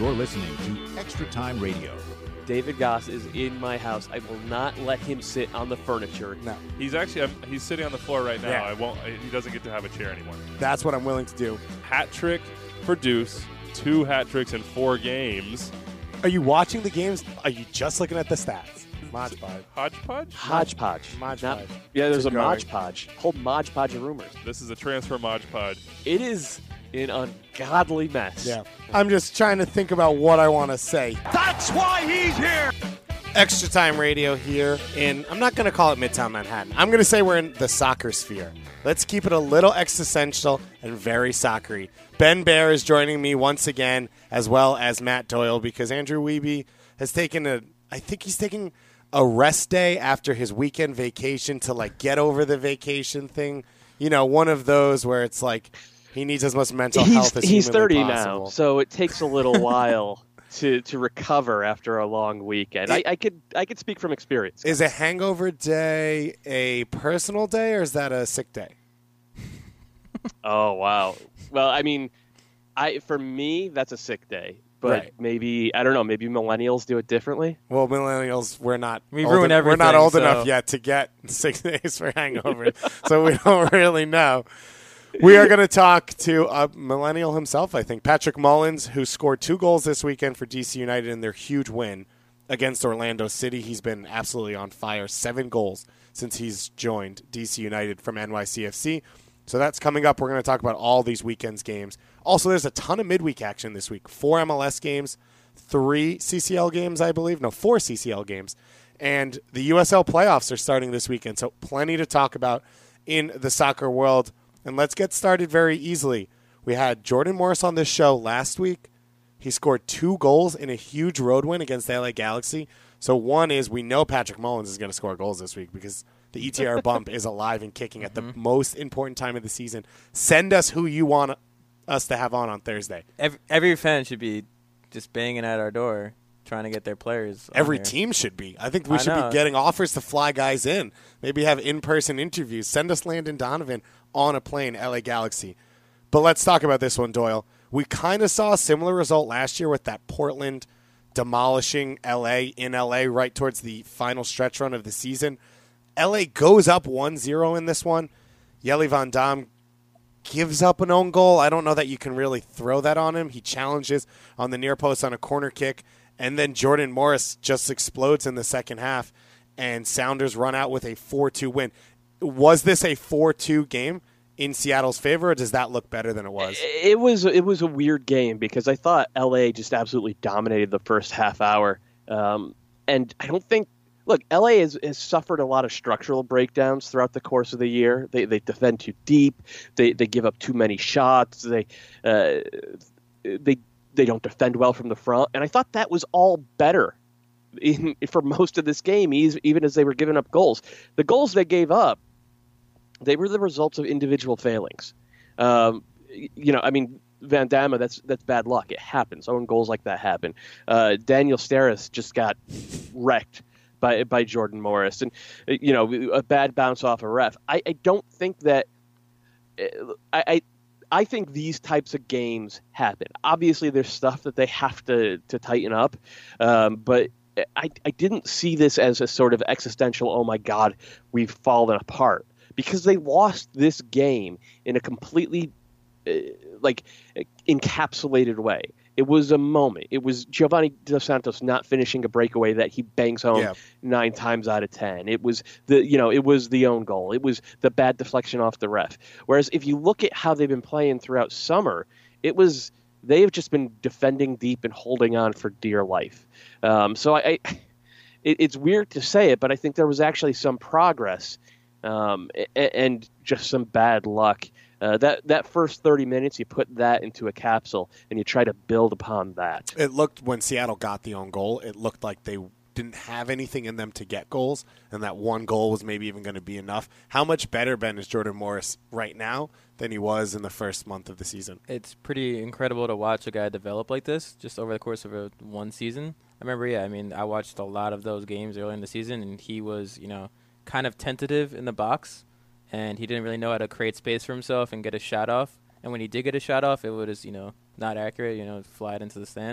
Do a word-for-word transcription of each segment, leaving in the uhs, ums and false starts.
You're listening to Extra Time Radio. David Goss is in my house. I will not let him sit on the furniture. No. He's actually um, he's sitting on the floor right now. Yeah. I won't. He doesn't get to have a chair anymore. That's what I'm willing to do. Hat trick for Deuce. Two hat tricks in four games. Are you watching the games? Are you just looking at the stats? Mod Podge. Hodgepodge? Hodgepodge. Mod Not- Podge. yeah, there's a Keep going. Mod Podge. Whole Mod Podge of rumors. This is a transfer Mod Podge. It is an ungodly mess. Yeah. I'm just trying to think about what I want to say. That's why he's here. Extra Time Radio here in, I'm not going to call it Midtown Manhattan. I'm going to say we're in the soccer sphere. Let's keep it a little existential and very soccery. Ben Baer is joining me once again, as well as Matt Doyle, because Andrew Wiebe has taken a, I think he's taking a rest day after his weekend vacation to, like, get over the vacation thing. You know, one of those where it's like he needs as much mental He's, health as he's humanly thirty possible. now, so it takes a little while to, to recover after a long weekend. I, I could I could speak from experience. Is a hangover day a personal day, or is that a sick day? Oh wow. Well, I mean, I for me that's a sick day. But Right. maybe I don't know. Maybe millennials do it differently. Well, millennials, we're not. We old, ruin We're not everything, old so- enough yet to get six days for hangovers, so we don't really know. We are going to talk to a millennial himself, I think, Patrick Mullins, who scored two goals this weekend for D C United in their huge win against Orlando City. He's been absolutely on fire, seven goals since he's joined D C United from N Y C F C. So that's coming up. We're going to talk about all these weekend's games. Also, there's a ton of midweek action this week. Four M L S games, three C C L games, I believe. No, four C C L games. And the U S L playoffs are starting this weekend, so plenty to talk about in the soccer world. And let's get started very easily. We had Jordan Morris on this show last week. He scored two goals in a huge road win against the L A Galaxy. So one is we know Patrick Mullins is going to score goals this week because the E T R bump is alive and kicking at the most important time of the season. Send us who you want us to have on on Thursday. Every, every fan should be just banging at our door trying to get their players on Every here. team should be. I think we I should know. be getting offers to fly guys in. Maybe have in-person interviews. Send us Landon Donovan on a plane, L A Galaxy. But let's talk about this one, Doyle. We kind of saw a similar result last year with that Portland demolishing L A in L A right towards the final stretch run of the season. L A goes up one zero in this one. Jelle Van Damme gives up an own goal. I don't know that you can really throw that on him. He challenges on the near post on a corner kick. And then Jordan Morris just explodes in the second half, and Sounders run out with a four two win. Was this a four two game in Seattle's favor, or does that look better than it was? It was it was a weird game because I thought L A just absolutely dominated the first half hour, um, and I don't think. Look, L A has, has suffered a lot of structural breakdowns throughout the course of the year. They they defend too deep. They they give up too many shots. They uh, they they don't defend well from the front. And I thought that was all better in, for most of this game, even as they were giving up goals. The goals they gave up, they were the results of individual failings. Um, you know, I mean, Van Damme, that's that's bad luck. It happens. Own goals like that happen. Uh, Daniel Steres just got wrecked by by Jordan Morris, and you know, a bad bounce off a ref. I, I don't think that. I, I I think these types of games happen. Obviously, there's stuff that they have to to tighten up, um, but I I didn't see this as a sort of existential. Oh my God, we've fallen apart, because they lost this game in a completely uh, like encapsulated way. It was a moment. It was Giovanni Dos Santos not finishing a breakaway that he bangs home Yeah. nine times out of ten. It was the you know it was the own goal. It was the bad deflection off the ref. Whereas if you look at how they've been playing throughout summer, it was they have just been defending deep and holding on for dear life. Um, so I, I it, it's weird to say it, but I think there was actually some progress um, and, and just some bad luck. Uh, that that first thirty minutes, you put that into a capsule and you try to build upon that. It looked, when Seattle got the own goal, it looked like they didn't have anything in them to get goals, and that one goal was maybe even going to be enough. How much better, Ben, is Jordan Morris right now than he was in the first month of the season? It's pretty incredible to watch a guy develop like this just over the course of a, one season. I remember, yeah, I mean, I watched a lot of those games early in the season, and he was, you know, kind of tentative in the box, and he didn't really know how to create space for himself and get a shot off. And when he did get a shot off, it was, you know, not accurate, you know, fly it into the stands.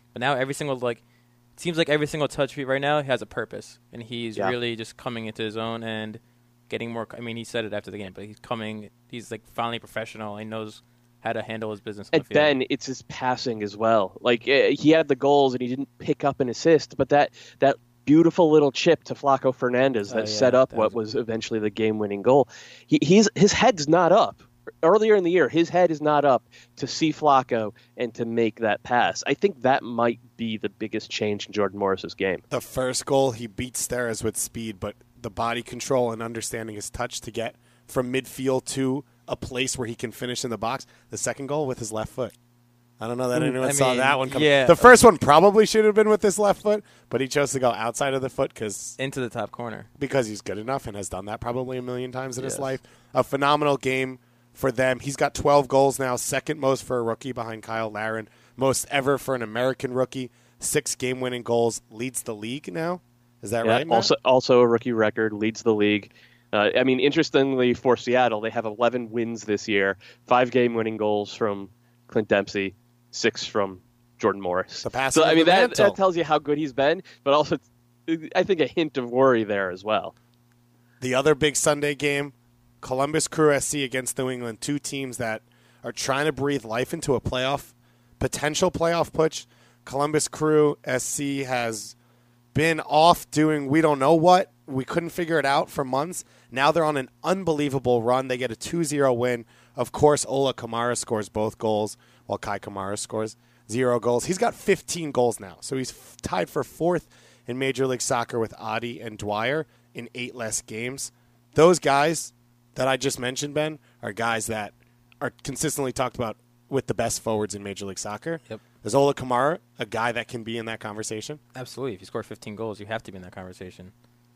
But now every single like, it seems like every single touch feed right now has a purpose, and he's Yeah. really just coming into his own and getting more. I mean, he said it after the game, but he's coming. He's like finally professional. He knows how to handle his business. On And the field. then it's his passing as well. Like uh, he had the goals and he didn't pick up an assist, but that that beautiful little chip to Flaco Fernandez that Oh, yeah, set up that what was- was eventually the game-winning goal. He, he's his head's not up. Earlier in the year, his head is not up to see Flaco and to make that pass. I think that might be the biggest change in Jordan Morris's game. The first goal, he beat Steres with speed, but the body control and understanding his touch to get from midfield to a place where he can finish in the box. The second goal with his left foot. I don't know that anyone I saw mean, that one coming. yeah. The first one probably should have been with his left foot, but he chose to go outside of the foot because into the top corner. because he's good enough and has done that probably a million times in his Yes. life. A phenomenal game for them. He's got twelve goals now, second most for a rookie behind Kyle Larin, most ever for an American rookie. Six game-winning goals, leads the league now. Is that Yeah, right, Matt? also, also a rookie record, leads the league. Uh, I mean, interestingly for Seattle, they have eleven wins this year, five game-winning goals from Clint Dempsey, six from Jordan Morris. The passing So I of mean, the that, mantle. that tells you how good he's been, but also, I think a hint of worry there as well. The other big Sunday game, Columbus Crew S C against New England, two teams that are trying to breathe life into a playoff, potential playoff push. Columbus Crew S C has been off doing we don't know what. We couldn't figure it out for months. Now they're on an unbelievable run. They get a two zero win. Of course, Ola Kamara scores both goals, while Kai Kamara scores zero goals. He's got fifteen goals now, so he's f- tied for fourth in Major League Soccer with Adi and Dwyer in eight less games. Those guys that I just mentioned, Ben, are guys that are consistently talked about with the best forwards in Major League Soccer. Yep. Is Ola Kamara a guy that can be in that conversation? Absolutely. If you score fifteen goals, you have to be in that conversation.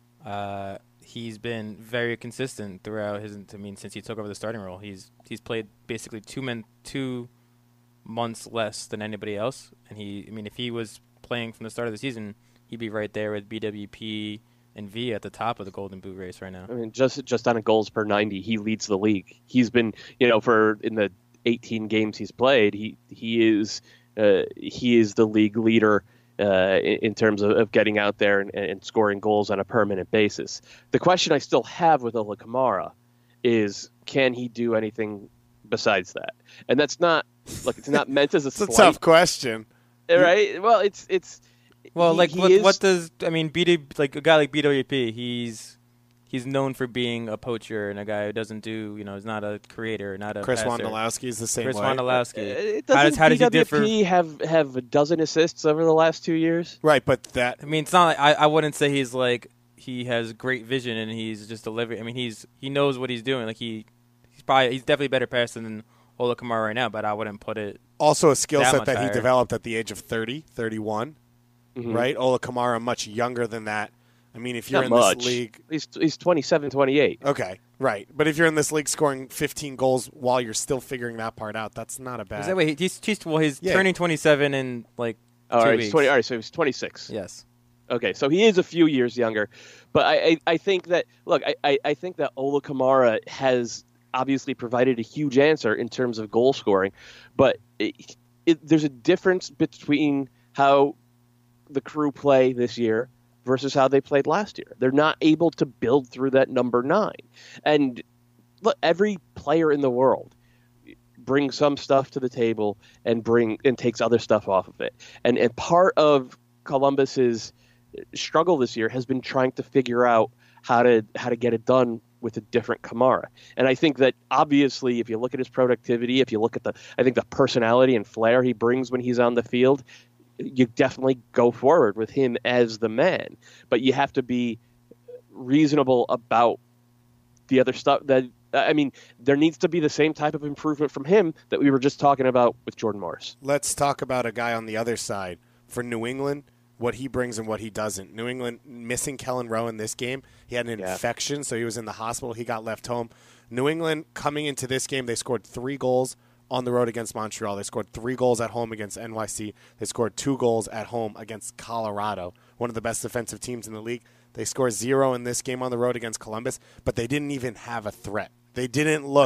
Uh, he's been very consistent throughout his. I mean, since he took over the starting role, he's he's played basically two men two months less than anybody else. And he, I mean, if he was playing from the start of the season, he'd be right there with B W P and V at the top of the Golden Boot race right now. I mean, just just on a goals per ninety, he leads the league. He's been, you know, for in the eighteen games he's played, he he is uh, he is the league leader uh, in, in terms of, of getting out there and, and scoring goals on a permanent basis. The question I still have with Ola Kamara is, can he do anything besides that? And that's not look, it's not meant as a It's a slight, tough question. right? Well, it's it's Well, he- like he what, is- what does I mean? B D like a guy like B W P, he's he's known for being a poacher and a guy who doesn't do you know is not a creator, not a Chris passer. Wondolowski is the same Chris way. Wondolowski. It How doesn't does how does he B W P differ? have have a dozen assists over the last two years? Right, but that I mean, it's not. Like, I I wouldn't say he's like he has great vision and he's just delivering. I mean, he's he knows what he's doing. Like he he's probably he's definitely a better passer than Ola Kamara right now. But I wouldn't put it. also a skill that set much that he higher. developed at the age of thirty, thirty-one, Mhm. right? Ola Kamara much younger than that. I mean, if you're Not in much. this league, He's he's twenty-seven, twenty-eight. okay, right. But if you're in this league scoring fifteen goals while you're still figuring that part out, that's not a bad. Is that way? He's, he's well. He's Yeah. turning twenty-seven in like All two right, weeks. he's twenty. All right, so he's twenty-six. Yes. Okay, so he is a few years younger, but I I, I think that look, I, I I think that Ola Kamara has obviously provided a huge answer in terms of goal scoring, but it, it, there's a difference between how the Crew play this year versus how they played last year. They're not able to build through that number nine, and look, every player in the world brings some stuff to the table and bring and takes other stuff off of it, and and part of Columbus's struggle this year has been trying to figure out how to how to get it done with a different Kamara. And I think that obviously if you look at his productivity, if you look at the I think the personality and flair he brings when he's on the field, you definitely go forward with him as the man. But you have to be reasonable about the other stuff that I mean, there needs to be the same type of improvement from him that we were just talking about with Jordan Morris. Let's talk about a guy on the other side for New England. What he brings and what he doesn't. New England missing Kellen Rowe in this game. He had an Yeah. infection, so he was in the hospital. He got left home. New England coming into this game, they scored three goals on the road against Montreal. They scored three goals at home against N Y C. They scored two goals at home against Colorado, one of the best defensive teams in the league. They scored zero in this game on the road against Columbus, but they didn't even have a threat. They didn't look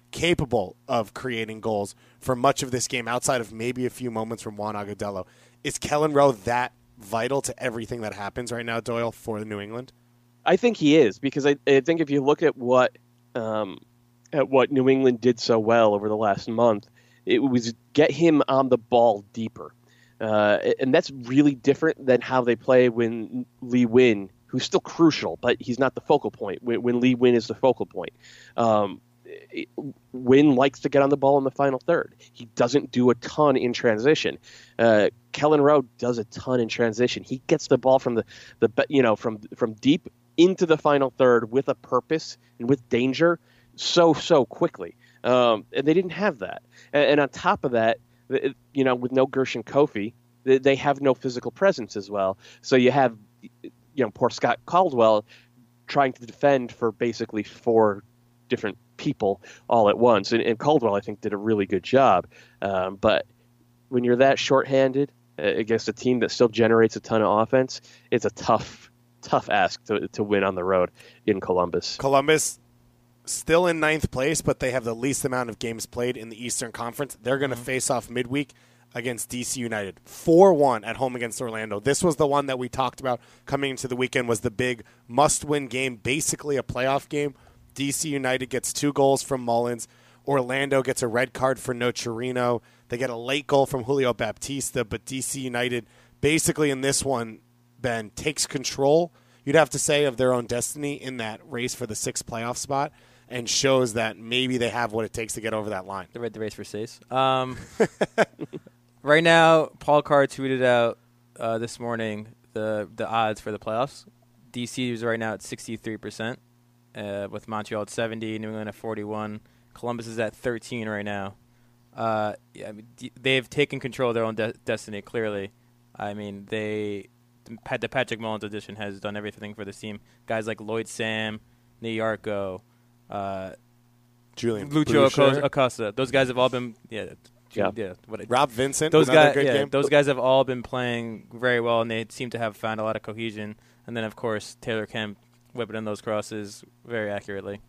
capable of creating goals for much of this game outside of maybe a few moments from Juan Agudelo. Is Kellen Rowe that vital to everything that happens right now, Doyle, for New England? I think he is, because I, I think if you look at what um, at what New England did so well over the last month, it was get him on the ball deeper. Uh, and that's really different than how they play when Lee Nguyen, who's still crucial, but he's not the focal point, when, when Lee Nguyen is the focal point. Um, Nguyen likes to get on the ball in the final third. He doesn't do a ton in transition. Uh, Kellen Rowe does a ton in transition. He gets the ball from the, the you know from from deep into the final third with a purpose and with danger so so quickly. Um, and they didn't have that. And, and on top of that, you know, with no Gershon Kofi, they have no physical presence as well. So you have, you know, poor Scott Caldwell trying to defend for basically four different people all at once. And, and Caldwell, I think, did a really good job. Um, but when you're that shorthanded uh, against a team that still generates a ton of offense, it's a tough, tough ask to, to win on the road in Columbus. Columbus still in ninth place, but they have the least amount of games played in the Eastern Conference. They're going to mm-hmm. face off midweek against D C United. four one at home against Orlando. This was the one that we talked about coming into the weekend, was the big must-win game, basically a playoff game. D C United gets two goals from Mullins. Orlando gets a red card for Nocerino. They get a late goal from Julio Baptista, but D C United basically in this one, Ben, takes control, you'd have to say, of their own destiny in that race for the sixth playoff spot, and shows that maybe they have what it takes to get over that line. They read the race for Stace. Um, right now, Paul Carr tweeted out uh, this morning the the odds for the playoffs. D C is right now at sixty-three percent, uh, with Montreal at seventy, New England at forty-one. Columbus is at thirteen right now. Uh, yeah, I mean, d- they've taken control of their own de- destiny, clearly. I mean, they the Patrick Mullins edition has done everything for this team. Guys like Lloyd Sam, Nyarko, Uh, Julian Lucho Boucher. Acosta. Those guys have all been yeah, yeah. yeah what Rob Vincent. Those guys, good yeah, game. those guys have all been playing very well, and they seem to have found a lot of cohesion. And then, of course, Taylor Kemp whipping in those crosses very accurately.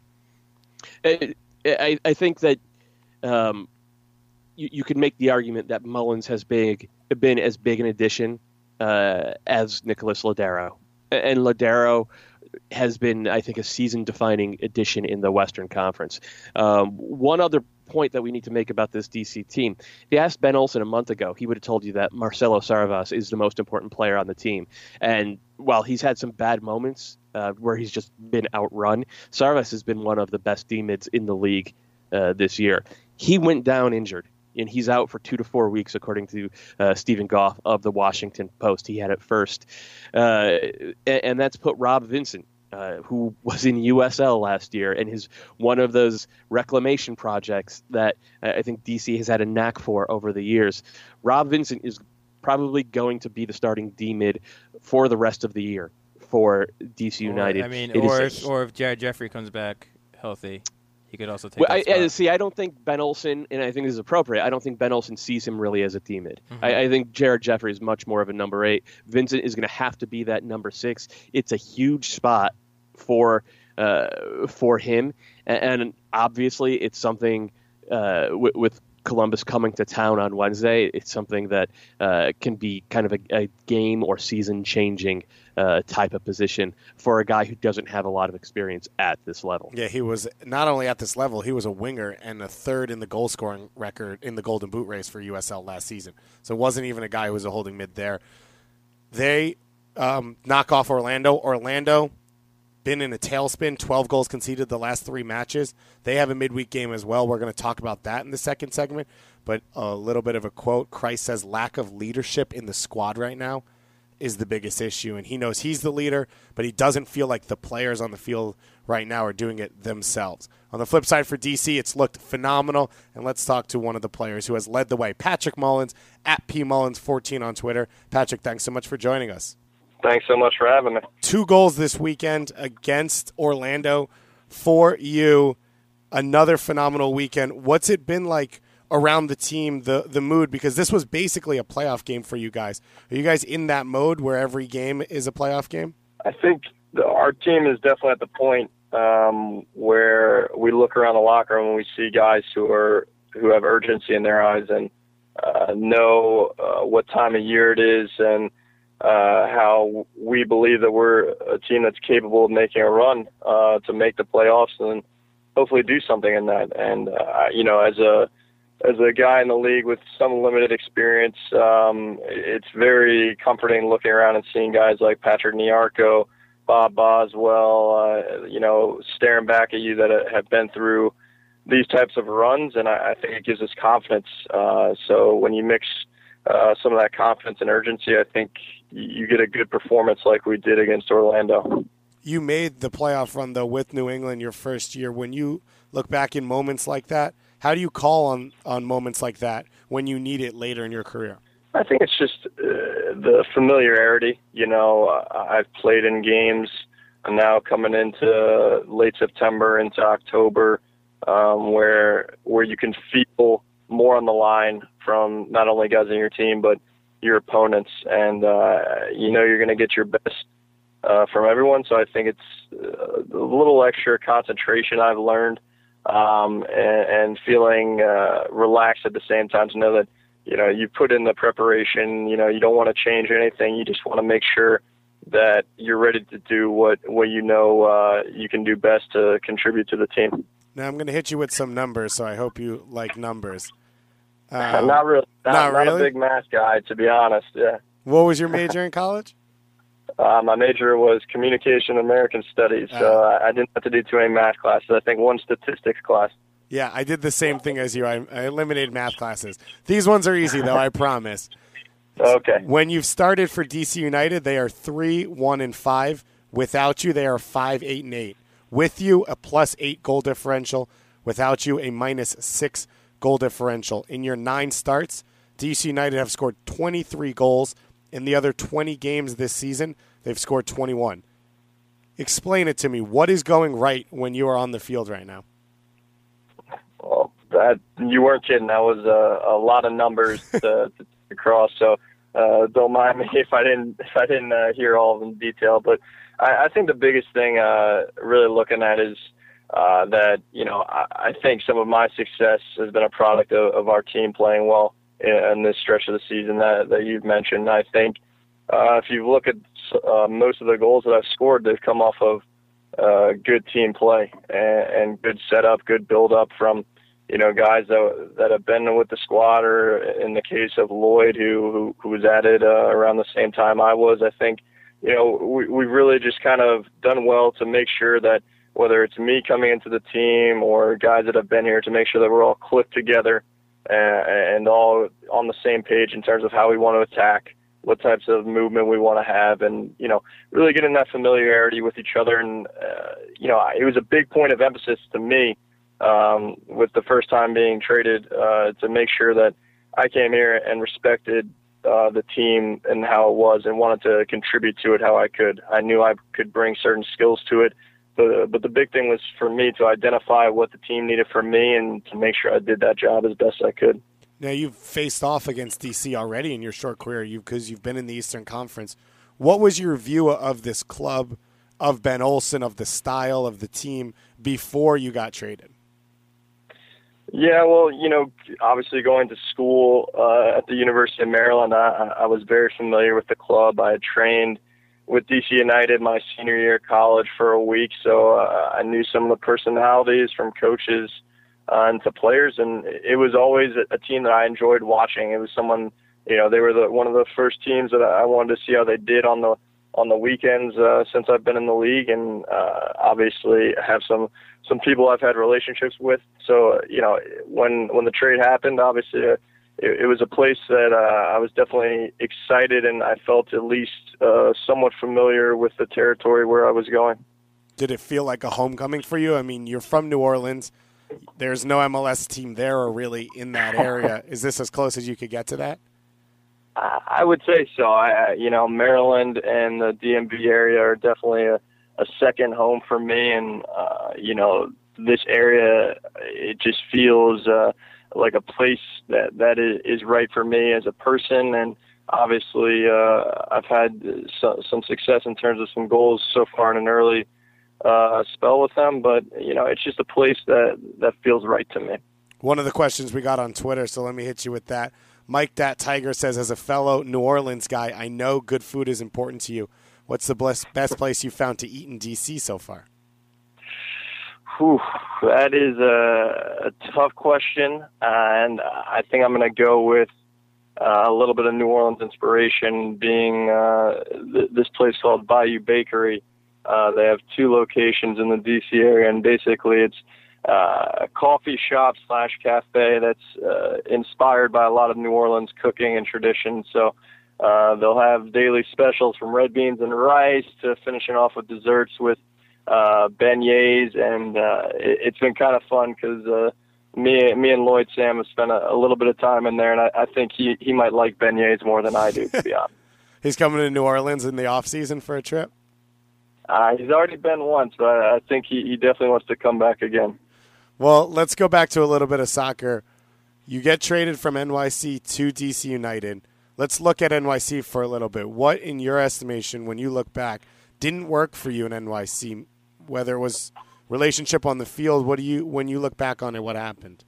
I, I, I think that um, you, you could make the argument that Mullins has big, been as big an addition uh, as Nicholas Lodeiro, and Lodeiro has been, I think, a season-defining addition in the Western Conference. Um, one other point that we need to make about this D C team, if you asked Ben Olsen a month ago, he would have told you that Marcelo Sarvas is the most important player on the team. And while he's had some bad moments uh, where he's just been outrun, Sarvas has been one of the best D-mids in the league uh, this year. He went down injured, and he's out for two to four weeks, according to uh, Stephen Goff of the Washington Post. He had it first. Uh, and, and that's put Rob Vincent, uh, who was in U S L last year, and is one of those reclamation projects that I think D C has had a knack for over the years. Rob Vincent is probably going to be the starting D-mid for the rest of the year for D C United. Or, I mean, it or is, if, or if Jared Jeffrey comes back healthy, he could also take well, that I, spot. I, see, I don't think Ben Olsen, and I think this is appropriate, I don't think Ben Olsen sees him really as a D-mid. Mm-hmm. I, I think Jared Jeffrey is much more of a number eight. Vincent is going to have to be that number six. It's a huge spot for uh, for him, and, and obviously it's something uh, w- with Columbus coming to town on Wednesday, it's something that uh, can be kind of a, a game or season-changing uh, type of position for a guy who doesn't have a lot of experience at this level. Yeah, he was not only at this level, he was a winger and a third in the goal-scoring record in the Golden Boot race for U S L last season. So it wasn't even a guy who was a holding mid there. They um, knock off Orlando. Orlando been in a tailspin, twelve goals conceded the last three matches. They have a midweek game as well. We're going to talk about that in the second segment. But a little bit of a quote. Christ says lack of leadership in the squad right now is the biggest issue. And he knows he's the leader, but he doesn't feel like the players on the field right now are doing it themselves. On the flip side for D C, it's looked phenomenal. And let's talk to one of the players who has led the way, Patrick Mullins, at P Mullins fourteen on Twitter. Patrick, thanks so much for joining us. Thanks so much for having me. Two goals this weekend against Orlando for you. Another phenomenal weekend. What's it been like around the team, the the mood? Because this was basically a playoff game for you guys. Are you guys in that mode where every game is a playoff game? I think the, our team is definitely at the point um, where we look around the locker room and we see guys who are who have urgency in their eyes and uh, know uh, what time of year it is and uh, how we believe that we're a team that's capable of making a run uh, to make the playoffs and hopefully do something in that. And uh, you know, as a as a guy in the league with some limited experience, um, it's very comforting looking around and seeing guys like Patrick Nyarko, Bob Boswell, uh, you know, staring back at you that have been through these types of runs, and I, I think it gives us confidence. Uh, so when you mix uh, some of that confidence and urgency, I think you get a good performance like we did against Orlando. You made the playoff run, though, with New England your first year. When you look back in moments like that, how do you call on, on moments like that when you need it later in your career? I think it's just uh, the familiarity. You know, uh, I've played in games now coming into late September, into October, um, where where you can feel more on the line from not only guys on your team, but your opponents. And, uh, you know, you're going to get your best uh, from everyone. So I think it's uh, a little extra concentration I've learned um, and, and feeling uh, relaxed at the same time to know that, you know, you put in the preparation, you know, you don't want to change anything. You just want to make sure that you're ready to do what, what you know uh, you can do best to contribute to the team. Now I'm going to hit you with some numbers, so I hope you like numbers. Um, not really. Not, not not really? a big math guy, to be honest. Yeah. What was your major in college? Uh, my major was communication and American studies, so Uh. I, I didn't have to do too many math classes. I think one statistics class. Yeah, I did the same thing as you. I, I eliminated math classes. These ones are easy, though, I promise. Okay. When you've started for D C United, they are three, one, and five. Without you, they are five, eight, and eight. With you, a plus eight goal differential. Without you, a minus six goal differential. In your nine starts, D C United have scored twenty-three goals. In the other twenty games this season, they've scored twenty-one. Explain it to me. What is going right when you are on the field right now? Well, that you weren't kidding. That was a, a lot of numbers to, to cross. So uh, don't mind me if I didn't if I didn't uh, hear all of them in detail. But I, I think the biggest thing uh, really looking at is uh, that you know I, I think some of my success has been a product of, of our team playing well in, in this stretch of the season that, that you've mentioned. I think uh, if you look at uh, most of the goals that I've scored, they've come off of uh, good team play and, and good setup, good build up from. You know, guys that that have been with the squad, or in the case of Lloyd, who who, who was added uh, around the same time I was. I think, you know, we we've really just kind of done well to make sure that whether it's me coming into the team or guys that have been here, to make sure that we're all clicked together and, and all on the same page in terms of how we want to attack, what types of movement we want to have, and you know, really getting that familiarity with each other. And uh, you know, it was a big point of emphasis to me. Um, with the first time being traded, uh, to make sure that I came here and respected uh, the team and how it was and wanted to contribute to it how I could. I knew I could bring certain skills to it, but, but the big thing was for me to identify what the team needed from me and to make sure I did that job as best I could. Now, you've faced off against D C already in your short career you because you've been in the Eastern Conference. What was your view of this club, of Ben Olsen, of the style of the team before you got traded? Yeah, well, you know, obviously going to school uh, at the University of Maryland, I, I was very familiar with the club. I had trained with D C United my senior year of college for a week, so uh, I knew some of the personalities from coaches uh, and to players, and it was always a, a team that I enjoyed watching. It was someone, you know, they were the, one of the first teams that I wanted to see how they did on the on the weekends uh, since I've been in the league, and uh, obviously have some some people I've had relationships with. So, uh, you know, when when the trade happened, obviously uh, it, it was a place that uh, I was definitely excited, and I felt at least uh, somewhat familiar with the territory where I was going. Did it feel like a homecoming for you? I mean, you're from New Orleans. There's no M L S team there or really in that area. Is this as close as you could get to that? I would say so. I, you know, Maryland and the D M V area are definitely a, a second home for me. And, uh, you know, this area, it just feels uh, like a place that, that is right for me as a person. And obviously uh, I've had so, some success in terms of some goals so far in an early uh, spell with them, but you know, it's just a place that that feels right to me. One of the questions we got on Twitter, so let me hit you with that. Mike Dat Tiger says, as a fellow New Orleans guy, I know good food is important to you. What's the best best place you found to eat in D C so far? Whew, that is a, a tough question, and I think I'm going to go with uh, a little bit of New Orleans inspiration, being uh, th- this place called Bayou Bakery. Uh, they have two locations in the D C area, and basically it's uh, a coffee shop slash cafe that's uh, inspired by a lot of New Orleans cooking and tradition. So uh, they'll have daily specials from red beans and rice to finishing off with desserts with uh, beignets, and uh, it, it's been kind of fun because uh, me, me and Lloyd Sam have spent a, a little bit of time in there, and I, I think he, he might like beignets more than I do, to be honest. He's coming to New Orleans in the off season for a trip? Uh, he's already been once, but I think he, he definitely wants to come back again. Well, let's go back to a little bit of soccer. You get traded from N Y C to D C United. Let's look at N Y C for a little bit. What, in your estimation, when you look back, didn't work for you in N Y C? Whether it was relationship on the field, what do you, when you look back on it, what happened?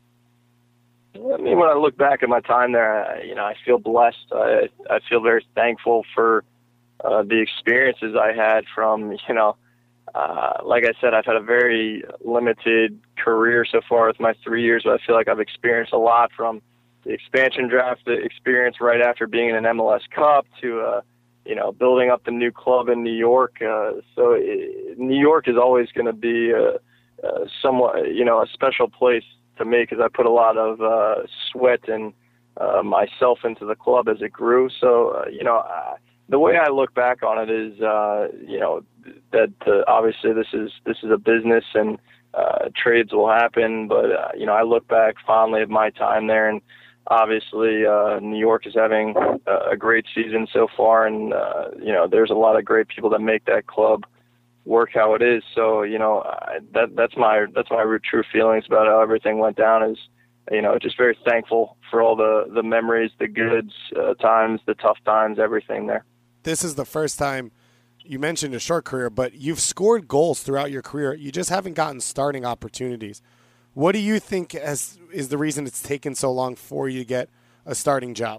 I mean, when I look back at my time there, I, you know, I feel blessed. I, I feel very thankful for uh, the experiences I had from, you know, uh, like I said, I've had a very limited career so far with my three years, but I feel like I've experienced a lot, from the expansion draft experience right after being in an M L S Cup to, uh, you know, building up the new club in New York. Uh, so it, New York is always going to be a, a somewhat, you know, a special place to me because I put a lot of uh, sweat and uh, myself into the club as it grew. So, uh, you know, I, the way I look back on it is, uh, you know, that uh, obviously this is this is a business and uh, trades will happen. But, uh, you know, I look back fondly at my time there, and obviously uh, New York is having a, a great season so far. And, uh, you know, there's a lot of great people that make that club work how it is. So, you know, I, that that's my that's my true feelings about how everything went down is, you know, just very thankful for all the, the memories, the good uh, times, the tough times, everything there. This is the first time you mentioned a short career, but you've scored goals throughout your career. You just haven't gotten starting opportunities. What do you think has, is the reason it's taken so long for you to get a starting job?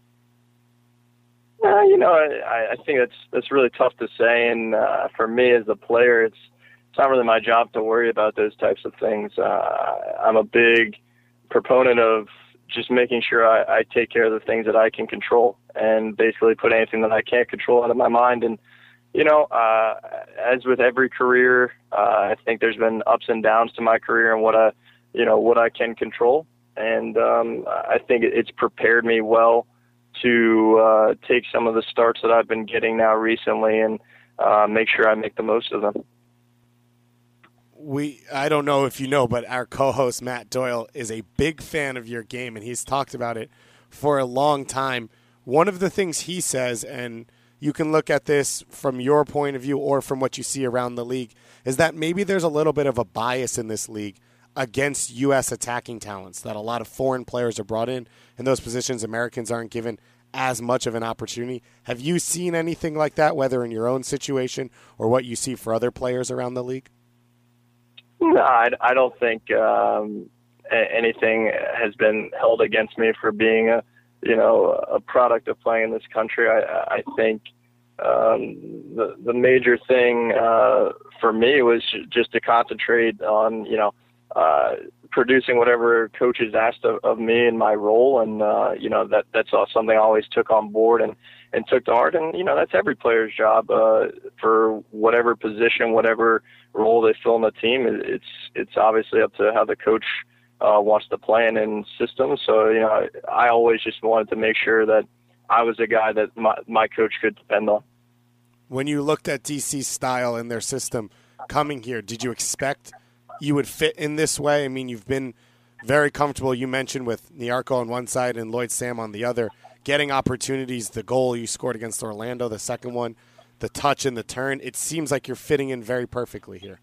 Uh, you know, I, I think that's that's really tough to say. And uh, for me as a player, it's it's not really my job to worry about those types of things. Uh, I'm a big proponent of just making sure I, I take care of the things that I can control, and basically put anything that I can't control out of my mind. And, you know, uh, as with every career, uh, I think there's been ups and downs to my career and what I, you know, what I can control. And um, I think it's prepared me well to uh, take some of the starts that I've been getting now recently and uh, make sure I make the most of them. We, I don't know if you know, but our co-host Matt Doyle is a big fan of your game, and he's talked about it for a long time. One of the things he says, and you can look at this from your point of view or from what you see around the league, is that maybe there's a little bit of a bias in this league against U S attacking talents, that a lot of foreign players are brought in. In those positions, Americans aren't given as much of an opportunity. Have you seen anything like that, whether in your own situation or what you see for other players around the league? No, I, I don't think um, anything has been held against me for being a, you know, a product of playing in this country. I, I think um, the the major thing uh, for me was just to concentrate on, you know, uh, producing whatever coaches asked of, of me in my role, and uh, you know that that's all something I always took on board and, and took to heart. And you know that's every player's job uh, for whatever position, whatever role they fill in the team. It's it's obviously up to how the coach uh, wants to plan in systems. So you know I, I always just wanted to make sure that I was a guy that my my coach could depend on. When you looked at D C's style and their system coming here, did you expect you would fit in this way? I mean, you've been very comfortable, you mentioned, with Nyarko on one side and Lloyd Sam on the other, getting opportunities, the goal you scored against Orlando, the second one, the touch and the turn. It seems like you're fitting in very perfectly here.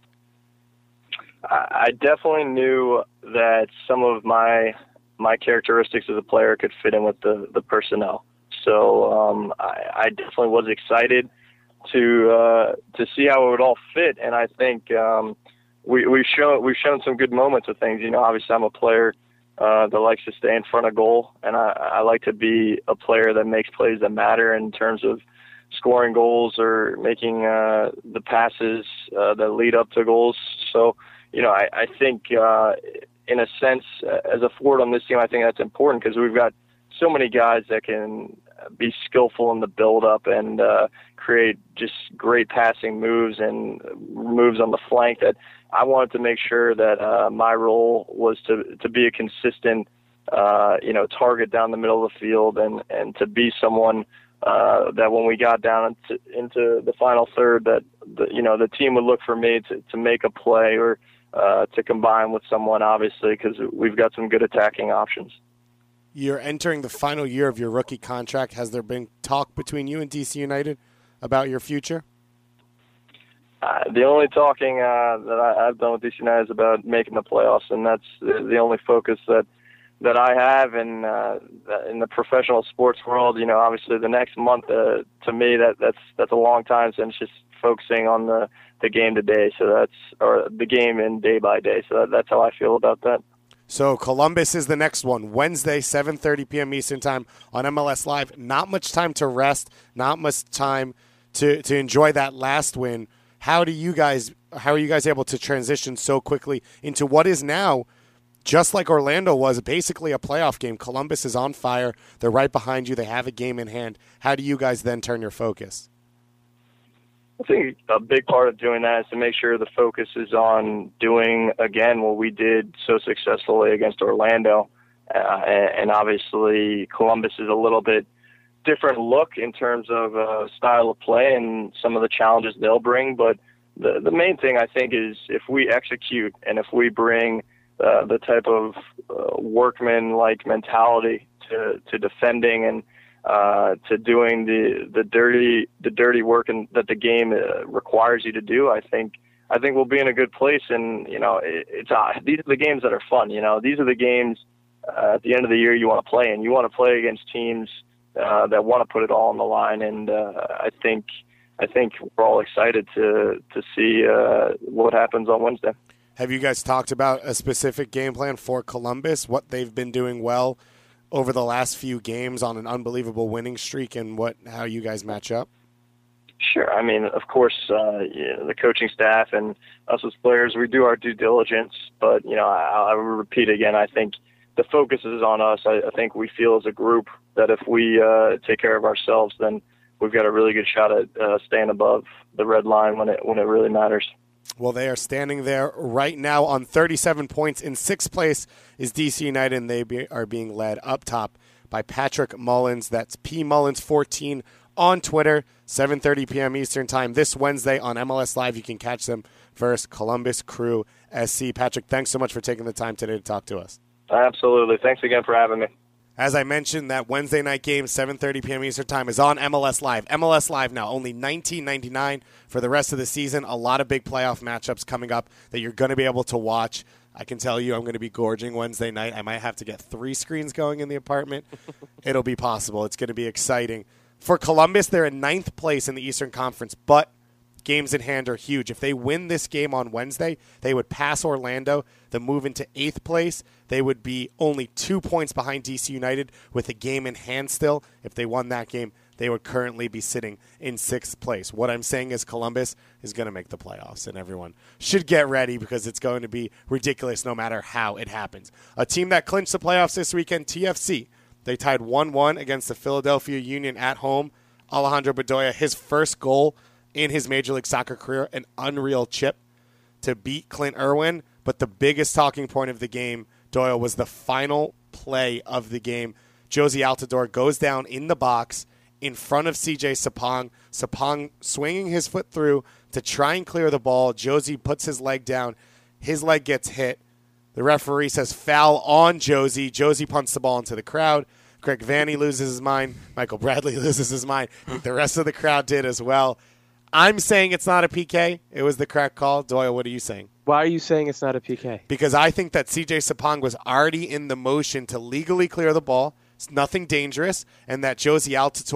I definitely knew that some of my my characteristics as a player could fit in with the, the personnel. So um, I, I definitely was excited. to uh, to see how it would all fit. And I think um, we we've shown we've shown some good moments of things. You know, obviously I'm a player uh, that likes to stay in front of goal, and I, I like to be a player that makes plays that matter in terms of scoring goals or making uh, the passes uh, that lead up to goals. So, you know, I, I think uh, in a sense, uh, as a forward on this team, I think that's important because we've got so many guys that can be skillful in the build-up and uh, create just great passing moves and moves on the flank that I wanted to make sure that uh, my role was to to be a consistent, uh, you know, target down the middle of the field and, and to be someone Uh, that when we got down into, into the final third, that the, you know the team would look for me to, to make a play or uh, to combine with someone, obviously, because we've got some good attacking options. You're entering the final year of your rookie contract. Has there been talk between you and D C United about your future? Uh, the only talking uh, that I, I've done with D C United is about making the playoffs, and that's the, the only focus that. that I have in uh, in the professional sports world. You know, obviously the next month uh, to me that that's that's a long time since just focusing on the, the game to day. So that's or the game in day by day. So that, that's how I feel about that. So Columbus is the next one, Wednesday, seven thirty p.m. Eastern Time on M L S Live. Not much time to rest, not much time to to enjoy that last win. How do you guys? How are you guys able to transition so quickly into what is now? Just like Orlando was, basically a playoff game. Columbus is on fire. They're right behind you. They have a game in hand. How do you guys then turn your focus? I think a big part of doing that is to make sure the focus is on doing, again, what we did so successfully against Orlando. Uh, and, and obviously Columbus is a little bit different look in terms of uh, style of play and some of the challenges they'll bring. But the, the main thing, I think, is if we execute and if we bring Uh, the type of uh, workman-like mentality to, to defending and uh, to doing the, the dirty the dirty work and that the game uh, requires you to do. I think I think we'll be in a good place. And you know, it, it's uh, these are the games that are fun. You know, these are the games uh, at the end of the year you want to play, and you want to play against teams uh, that want to put it all on the line. And uh, I think I think we're all excited to to see uh, what happens on Wednesday. Have you guys talked about a specific game plan for Columbus, what they've been doing well over the last few games on an unbelievable winning streak, and what how you guys match up? Sure. I mean, of course, uh, you know, the coaching staff and us as players, we do our due diligence. But, you know, I, I will repeat again, I think the focus is on us. I, I think we feel as a group that if we uh, take care of ourselves, then we've got a really good shot at uh, staying above the red line when it when it really matters. Well, they are standing there right now on thirty-seven points. In sixth place is D C United, and they be, are being led up top by Patrick Mullins. That's P Mullins fourteen on Twitter, seven thirty p.m. Eastern Time this Wednesday on M L S Live. You can catch them versus Columbus Crew S C. Patrick, thanks so much for taking the time today to talk to us. Absolutely. Thanks again for having me. As I mentioned, that Wednesday night game, seven thirty p.m. Eastern Time, is on M L S Live. M L S Live now, only nineteen ninety-nine for the rest of the season. A lot of big playoff matchups coming up that you're going to be able to watch. I can tell you I'm going to be gorging Wednesday night. I might have to get three screens going in the apartment. It'll be possible. It's going to be exciting. For Columbus, they're in ninth place in the Eastern Conference, but games in hand are huge. If they win this game on Wednesday, they would pass Orlando, then move into eighth place. They would be only two points behind D C United with a game in hand still. If they won that game, they would currently be sitting in sixth place. What I'm saying is Columbus is going to make the playoffs, and everyone should get ready because it's going to be ridiculous no matter how it happens. A team that clinched the playoffs this weekend, T F C, they tied one one against the Philadelphia Union at home. Alejandro Bedoya, his first goal in his Major League Soccer career, an unreal chip to beat Clint Irwin. But the biggest talking point of the game, Doyle, was the final play of the game. Jozy Altidore goes down in the box in front of C J Sapong. Sapong swinging his foot through to try and clear the ball. Jozy puts his leg down. His leg gets hit. The referee says foul on Jozy. Jozy punts the ball into the crowd. Craig Vanny loses his mind. Michael Bradley loses his mind. The rest of the crowd did as well. I'm saying it's not a P K. It was the correct call. Doyle, what are you saying? Why are you saying it's not a P K? Because I think that C J Sapong was already in the motion to legally clear the ball. It's nothing dangerous. And that Jozy Altidore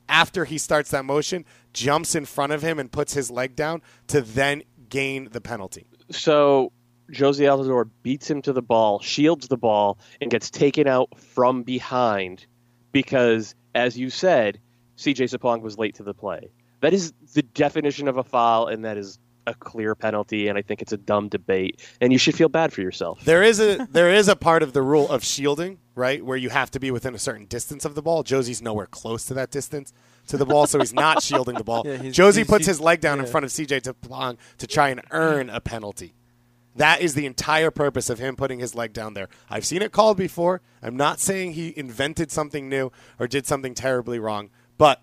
after he starts that motion, jumps in front of him and puts his leg down to then gain the penalty. So Josie Altidore beats him to the ball, shields the ball, and gets taken out from behind because, as you said, C J Sapong was late to the play. That is the definition of a foul, and that is a clear penalty, and I think it's a dumb debate, and you should feel bad for yourself. There is a there is a part of the rule of shielding, right, where you have to be within a certain distance of the ball. Josie's nowhere close to that distance to the ball, so he's not shielding the ball. Yeah, he's, Josie he's, puts he's, his leg down yeah. in front of C J Sapong to try and earn a penalty. That is the entire purpose of him putting his leg down there. I've seen it called before. I'm not saying he invented something new or did something terribly wrong, but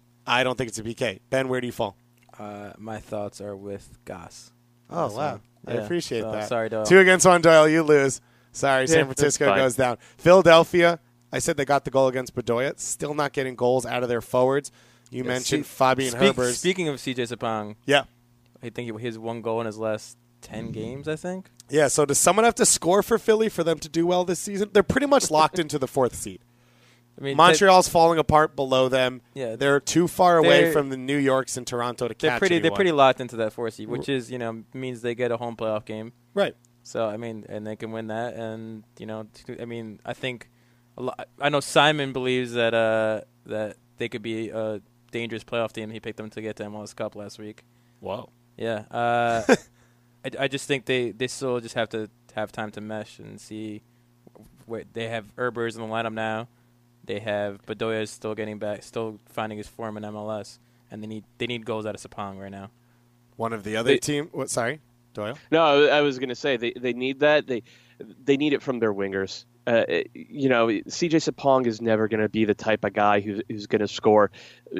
I don't think it's a P K. Ben, where do you fall? Uh, my thoughts are with Goss. Oh, So, wow. I yeah. appreciate So, that. Sorry, Doyle. Two against one, Doyle. You lose. Sorry, San Yeah, Francisco that's fine. goes down. Philadelphia, I said they got the goal against Bedoya. Still not getting goals out of their forwards. You Yeah, mentioned see- Fabian speak- Herbers. Speaking of C J Sapong, yeah. I think he his one goal in his last ten games, I think. Yeah, so does someone have to score for Philly for them to do well this season? They're pretty much locked into the fourth seed. I mean, Montreal's falling apart below them. Yeah, they're too far away they're- from the New Yorks and Toronto to They're catch pretty. They're anyone. pretty locked into that four seed, which is you know means they get a home playoff game. Right. So I mean, and they can win that, and you know, t- I mean, I think a lot. I know Simon believes that uh that they could be a dangerous playoff team. He picked them to get to M L S Cup last week. Whoa. Yeah. Uh, I, I just think they, they still just have to have time to mesh and see. Where they have Herbers in the lineup now. They have Bedoya is still getting back, still finding his form in M L S, and they need they need goals out of Sapong right now. One of the other They- team. What? Sorry, Doyle. No, I was going to say they, they need that. They they need it from their wingers. Uh, you know, C J Sapong is never going to be the type of guy who's, who's going to score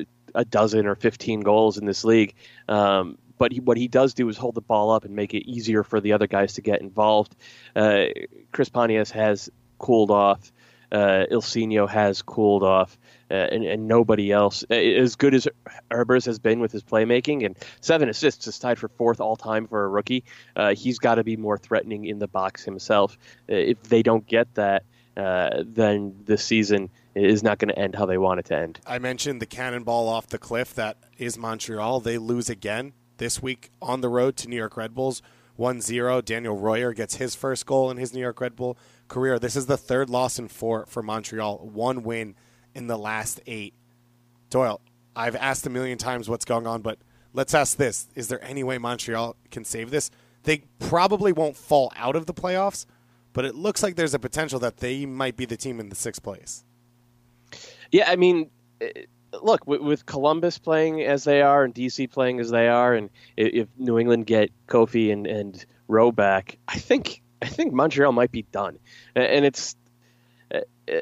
a dozen or fifteen goals in this league. Um, but he, what he does do is hold the ball up and make it easier for the other guys to get involved. Uh, Chris Pontius has cooled off. Uh, Ilsinho has cooled off, uh, and, and nobody else. As good as Herbers has been with his playmaking, and seven assists is tied for fourth all-time for a rookie, uh, he's got to be more threatening in the box himself. Uh, if they don't get that, uh, then this season is not going to end how they want it to end. I mentioned the cannonball off the cliff that is Montreal. They lose again this week on the road to New York Red Bulls, one zero. Daniel Royer gets his first goal in his New York Red Bull career. This is the third loss in four for Montreal, one win in the last eight. Doyle, I've asked a million times what's going on, but let's ask this. Is there any way Montreal can save this? They probably won't fall out of the playoffs, but it looks like there's a potential that they might be the team in the sixth place. Yeah, I mean, look, with Columbus playing as they are and D C playing as they are, and if New England get Kofi and, and Rowe back, I think I think Montreal might be done. And it's uh, uh,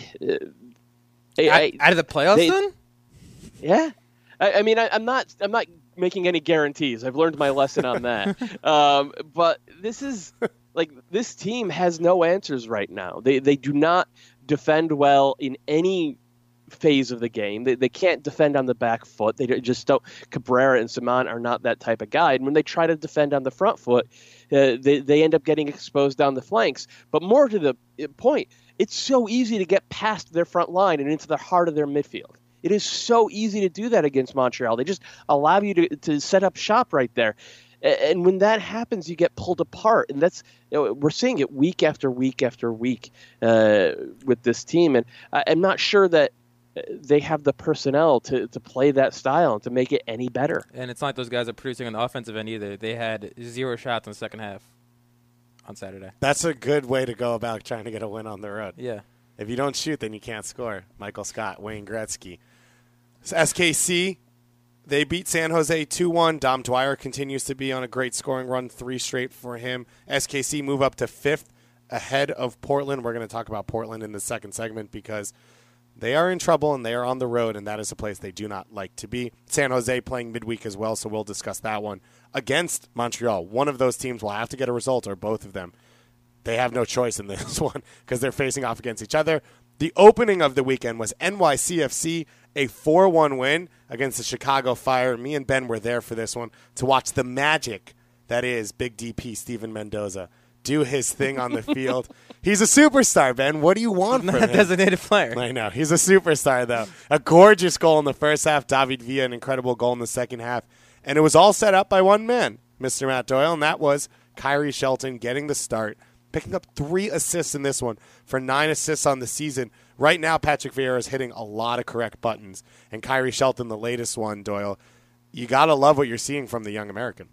I, Out of the playoffs, they- then? yeah. I, I mean, I, I'm not I'm not making any guarantees. I've learned my lesson on that. um, but this is like this team has no answers right now. They they do not defend well in any phase of the game. They, they can't defend on the back foot. They just don't. Cabrera and Saman are not that type of guy. And when they try to defend on the front foot, uh, they, they end up getting exposed down the flanks. But more to the point, it's so easy to get past their front line and into the heart of their midfield. It is so easy to do that against Montreal. They just allow you to, to set up shop right there. And when that happens, you get pulled apart. And that's you know, we're seeing it week after week after week uh, with this team. And I'm not sure that they have the personnel to, to play that style and to make it any better. And it's not like those guys are producing on the offensive end either. They had zero shots in the second half on Saturday. That's a good way to go about trying to get a win on the road. Yeah. If you don't shoot, then you can't score. Michael Scott, Wayne Gretzky. S K C, they beat San Jose two one. Dom Dwyer continues to be on a great scoring run, three straight for him. S K C move up to fifth ahead of Portland. We're going to talk about Portland in the second segment because they are in trouble and they are on the road, and that is a place they do not like to be. San Jose playing midweek as well, so we'll discuss that one. Against Montreal, one of those teams will have to get a result, or both of them. They have no choice in this one because they're facing off against each other. The opening of the weekend was N Y C F C, a four one win against the Chicago Fire. Me and Ben were there for this one to watch the magic that is Big D P, Steven Mendoza. do his thing on the field. He's a superstar, Ben. What do you want Not from a him? designated player. I know. He's a superstar, though. A gorgeous goal in the first half. David Villa, an incredible goal in the second half. And it was all set up by one man, Mister Matt Doyle, and that was Kyrie Shelton getting the start, picking up three assists in this one for nine assists on the season. Right now, Patrick Vieira is hitting a lot of correct buttons. And Kyrie Shelton, the latest one, Doyle, you got to love what you're seeing from the young American.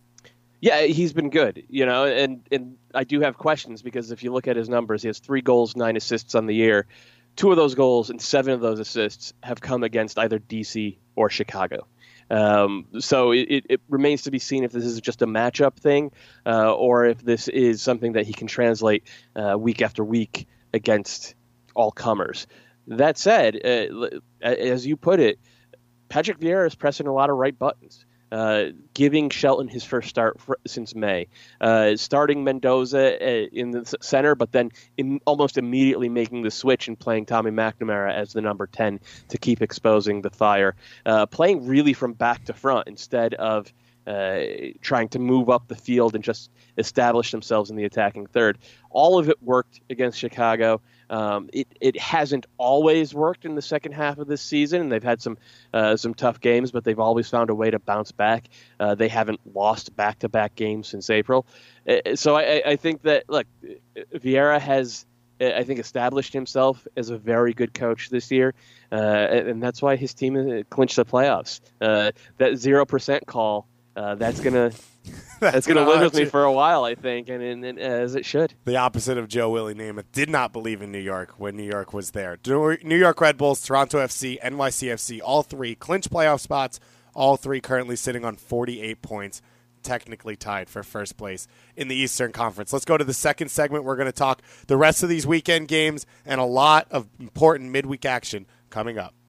Yeah, he's been good, you know, and, and I do have questions because if you look at his numbers, he has three goals, nine assists on the year. Two of those goals and seven of those assists have come against either D C or Chicago. Um, so it, it remains to be seen if this is just a matchup thing uh, or if this is something that he can translate uh, week after week against all comers. That said, uh, as you put it, Patrick Vieira is pressing a lot of right buttons. Uh, giving Shelton his first start for, since May, uh, starting Mendoza uh, in the center, but then in, almost immediately making the switch and playing Tommy McNamara as the number ten to keep exposing the fire, uh, playing really from back to front instead of uh, trying to move up the field and just establish themselves in the attacking third. All of it worked against Chicago. Um, it, it hasn't always worked in the second half of this season, and they've had some uh, some tough games, but they've always found a way to bounce back. Uh, they haven't lost back-to-back games since April. Uh, so I, I think that, look, Vieira has, I think, established himself as a very good coach this year, uh, and that's why his team clinched the playoffs. Uh, that zero percent call, uh, that's going to... That's, That's going to live with me for a while, I think, and, and, and as it should. The opposite of Joe Willie Namath. Did not believe in New York when New York was there. New York Red Bulls, Toronto F C, N Y C F C, all three clinch playoff spots. All three currently sitting on forty-eight points, technically tied for first place in the Eastern Conference. Let's go to the second segment. We're going to talk the rest of these weekend games and a lot of important midweek action coming up.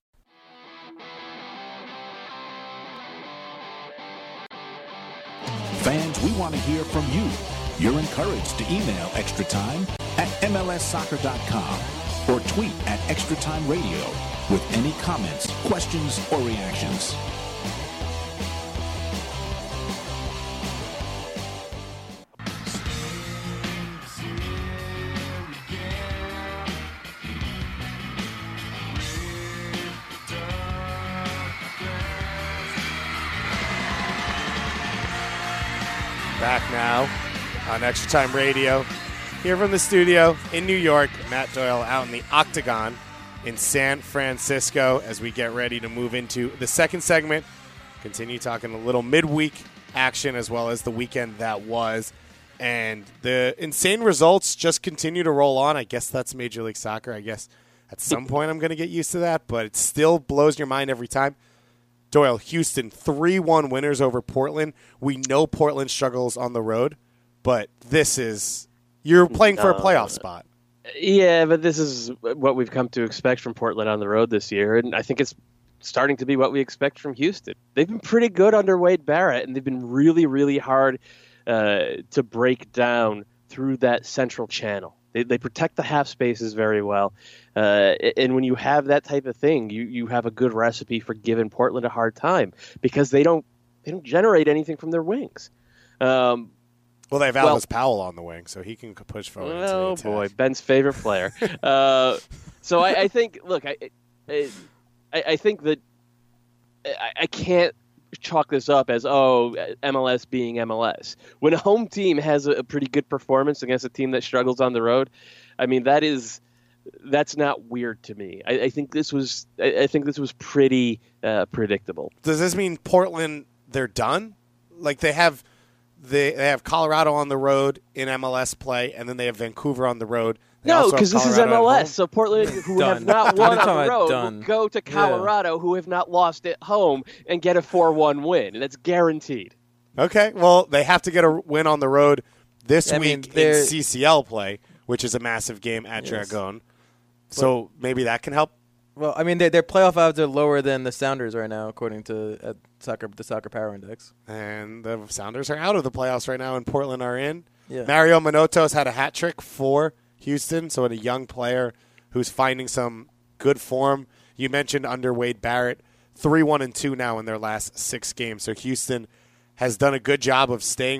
Fans, we want to hear from you. You're encouraged to email Extra Time at M L S soccer dot com or tweet at Extra Time Radio with any comments, questions, or reactions. Back now on Extra Time Radio. Here from the studio in New York, Matt Doyle out in the Octagon in San Francisco as we get ready to move into the second segment. Continue talking a little midweek action as well as the weekend that was. And the insane results just continue to roll on. I guess that's Major League Soccer. I guess at some point I'm going to get used to that, but it still blows your mind every time. Doyle, Houston, three one winners over Portland. We know Portland struggles on the road, but this is – you're playing for a playoff uh, spot. Yeah, but this is what we've come to expect from Portland on the road this year, and I think it's starting to be what we expect from Houston. They've been pretty good under Wade Barrett, and they've been really, really hard uh, to break down through that central channel. They, they protect the half spaces very well. Uh, and when you have that type of thing, you, you have a good recipe for giving Portland a hard time because they don't they don't generate anything from their wings. Um, well, they have Alvis well, Powell on the wing, so he can push forward. Oh, boy, Ben's favorite player. uh, so I, I think, look, I, I, I think that I, I can't chalk this up as, oh, M L S being M L S. When a home team has a, a pretty good performance against a team that struggles on the road, I mean, that is that's not weird to me. I, I think this was I, I think this was pretty uh, predictable. Does this mean Portland, they're done? Like they have they, they have Colorado on the road in M L S play, and then they have Vancouver on the road. They no, because this is M L S. So Portland, who have not won on the road, done. will go to Colorado, yeah. who have not lost at home, and get a four one win. And that's guaranteed. Okay, well, they have to get a win on the road this I week mean, in C C L play, which is a massive game at yes. Dragon. So maybe that can help. Well, I mean, their, their playoff odds are lower than the Sounders right now, according to uh, soccer, the Soccer Power Index. And the Sounders are out of the playoffs right now, and Portland are in. Yeah. Mario Manoto's had a hat trick for Houston, so a young player who's finding some good form. You mentioned under Wade Barrett, three one and two now in their last six games. So Houston has done a good job of staying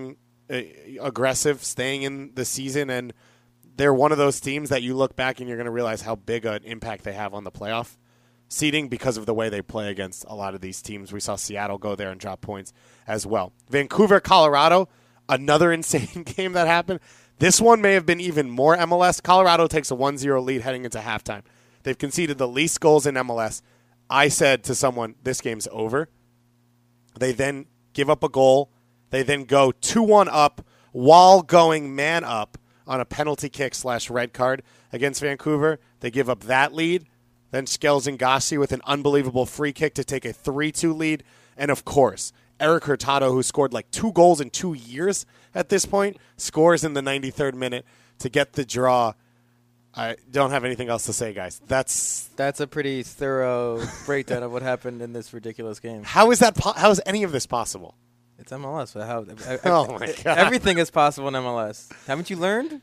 uh, aggressive, staying in the season, and they're one of those teams that you look back and you're going to realize how big an impact they have on the playoff seeding because of the way they play against a lot of these teams. We saw Seattle go there and drop points as well. Vancouver, Colorado, another insane game that happened. This one may have been even more M L S. Colorado takes a one zero lead heading into halftime. They've conceded the least goals in M L S. I said to someone, this game's over. They then give up a goal. They then go two one up while going man up on a penalty kick slash red card against Vancouver. They give up that lead. Then Skels and Gassi with an unbelievable free kick to take a three two lead. And, of course, Eric Hurtado, who scored like two goals in two years at this point, scores in the ninety-third minute to get the draw. I don't have anything else to say, guys. That's That's a pretty thorough breakdown of what happened in this ridiculous game. how is that? Po- how is any of this possible? It's M L S. So how, I, I, Oh my God. Everything is possible in M L S. Haven't you learned?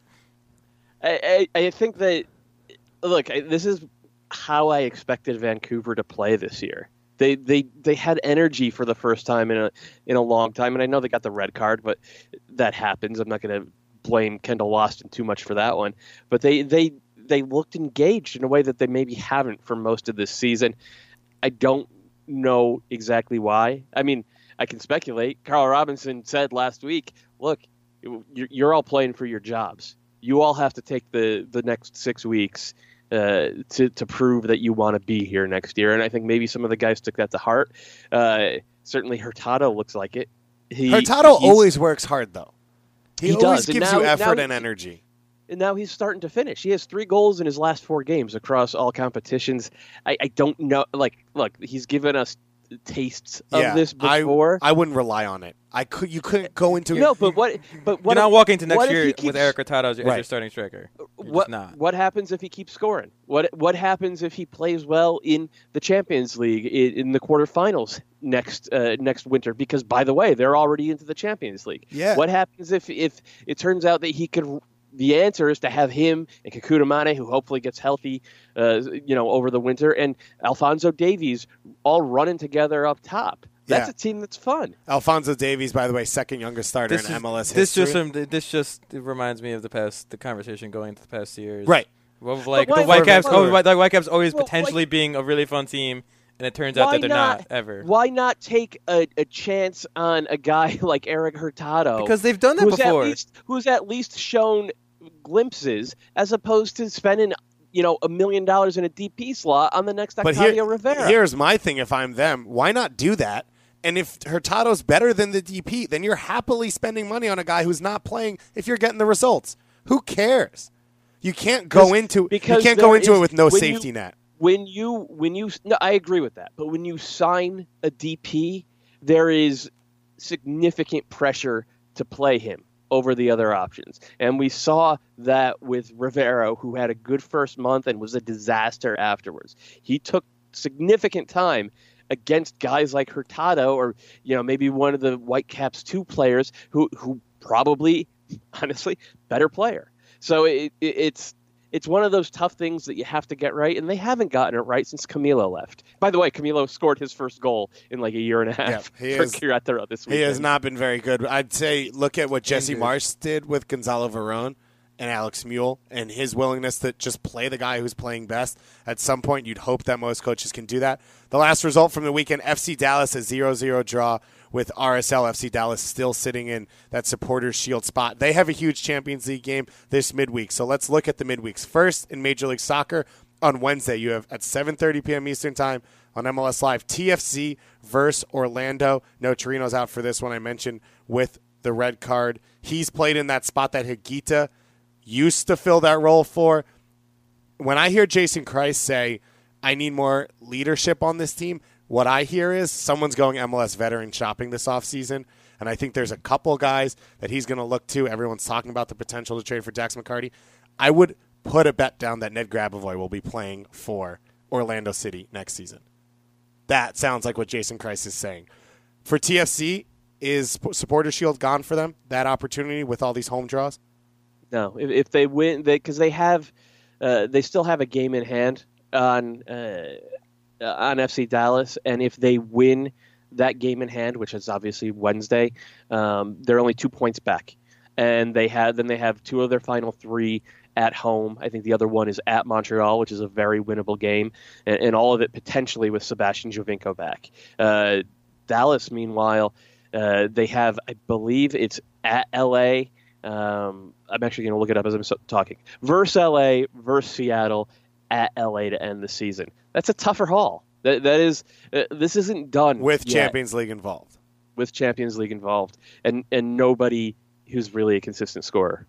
I, I, I think that, look, I, this is how I expected Vancouver to play this year. They they they had energy for the first time in a in a long time, and I know they got the red card, but that happens. I'm not going to blame Kendall Lawson too much for that one, but they they they looked engaged in a way that they maybe haven't for most of this season. I don't know exactly why. I mean, I can speculate. Carl Robinson said last week, "Look, you're, you're all playing for your jobs. You all have to take the the next six weeks." Uh, to to prove that you want to be here next year, and I think maybe some of the guys took that to heart. Uh, certainly, Hurtado looks like it. He, Hurtado always works hard, though. He, He always does, and gives now- you effort now and he- energy. And now he's starting to finish. He has three goals in his last four games across all competitions. I, I don't know. Like, look, he's given us tastes of yeah, this before. I, I wouldn't rely on it. I could. You couldn't go into no, but what? But what? You're not if- walking to next what if year he keeps- with Eric Hurtado as your, as your Right. starting striker. You're What just not. what happens if he keeps scoring? What what happens if he plays well in the Champions League in, in the quarterfinals next uh, next winter? Because by the way, they're already into the Champions League. Yeah. What happens if if it turns out that he could? The answer is to have him and Kekuta Mane, who hopefully gets healthy, uh, you know, over the winter, and Alphonso Davies all running together up top. That's Yeah. a team that's fun. Alphonso Davies, by the way, second youngest starter This in is- M L S This history. just this just reminds me of the past the conversation going into the past years. Right. Well, like why- the Whitecaps, why- oh, the Whitecaps always Well, potentially why- being a really fun team, and it turns out Why that they're not, not- ever. Why not take a, a chance on a guy like Eric Hurtado? Because they've done that who's before. At least, who's at least shown glimpses, as opposed to spending, you know, a million dollars in a D P slot on the next But Octavio here, Rivera. here's my thing. If I'm them, why not do that? And if Hurtado's better than the D P, then you're happily spending money on a guy who's not playing. If you're getting the results, who cares? You can't go Because- into you because can't go there into is- it with no when safety you- net. when you when you no, I agree with that, but when you sign a D P, there is significant pressure to play him over the other options, and we saw that with Rivero, who had a good first month and was a disaster afterwards. He took significant time against guys like Hurtado, or you know maybe one of the Whitecaps two players who who probably honestly better player. So it, it, it's it's one of those tough things that you have to get right, and they haven't gotten it right since Camilo left. By the way, Camilo scored his first goal in like a year and a half Yeah, he for is- Querétaro this He weekend. has not been very good. I'd say look at what Jesse Injured. Marsh did with Gonzalo Verón and Alex Mule and his willingness to just play the guy who's playing best. At some point, you'd hope that most coaches can do that. The last result from the weekend, F C Dallas, a zero zero draw with R S L. F C Dallas still sitting in that Supporters Shield spot. They have a huge Champions League game this midweek. So let's look at the midweeks. First, in Major League Soccer, on Wednesday, you have at seven thirty p.m. Eastern Time on M L S Live, T F C versus Orlando. No, Torino's out for this one, I mentioned, with the red card. He's played in that spot that Higuita used to fill that role for. When I hear Jason Kreis say, I need more leadership on this team, what I hear is someone's going M L S veteran shopping this offseason, and I think there's a couple guys that he's going to look to. Everyone's talking about the potential to trade for Dax McCarty. I would put a bet down that Ned Grabavoy will be playing for Orlando City next season. That sounds like what Jason Kreis is saying. For T F C, is Supporter Shield gone for them, that opportunity with all these home draws? No, if, if they win, they because they have, uh, they still have a game in hand on uh, on F C Dallas, and if they win that game in hand, which is obviously Wednesday, um, they're only two points back. And they had then they have two of their final three at home. I think the other one is at Montreal, which is a very winnable game, and, and all of it potentially with Sebastian Giovinco back. Uh, Dallas, meanwhile, uh, they have, I believe it's at L A. Um, I'm actually going to look it up as I'm so- talking. Versus L A, versus Seattle, at L A to end the season. That's a tougher haul. That that is uh, this isn't done with yet. Champions League involved. With Champions League involved, and and nobody who's really a consistent scorer.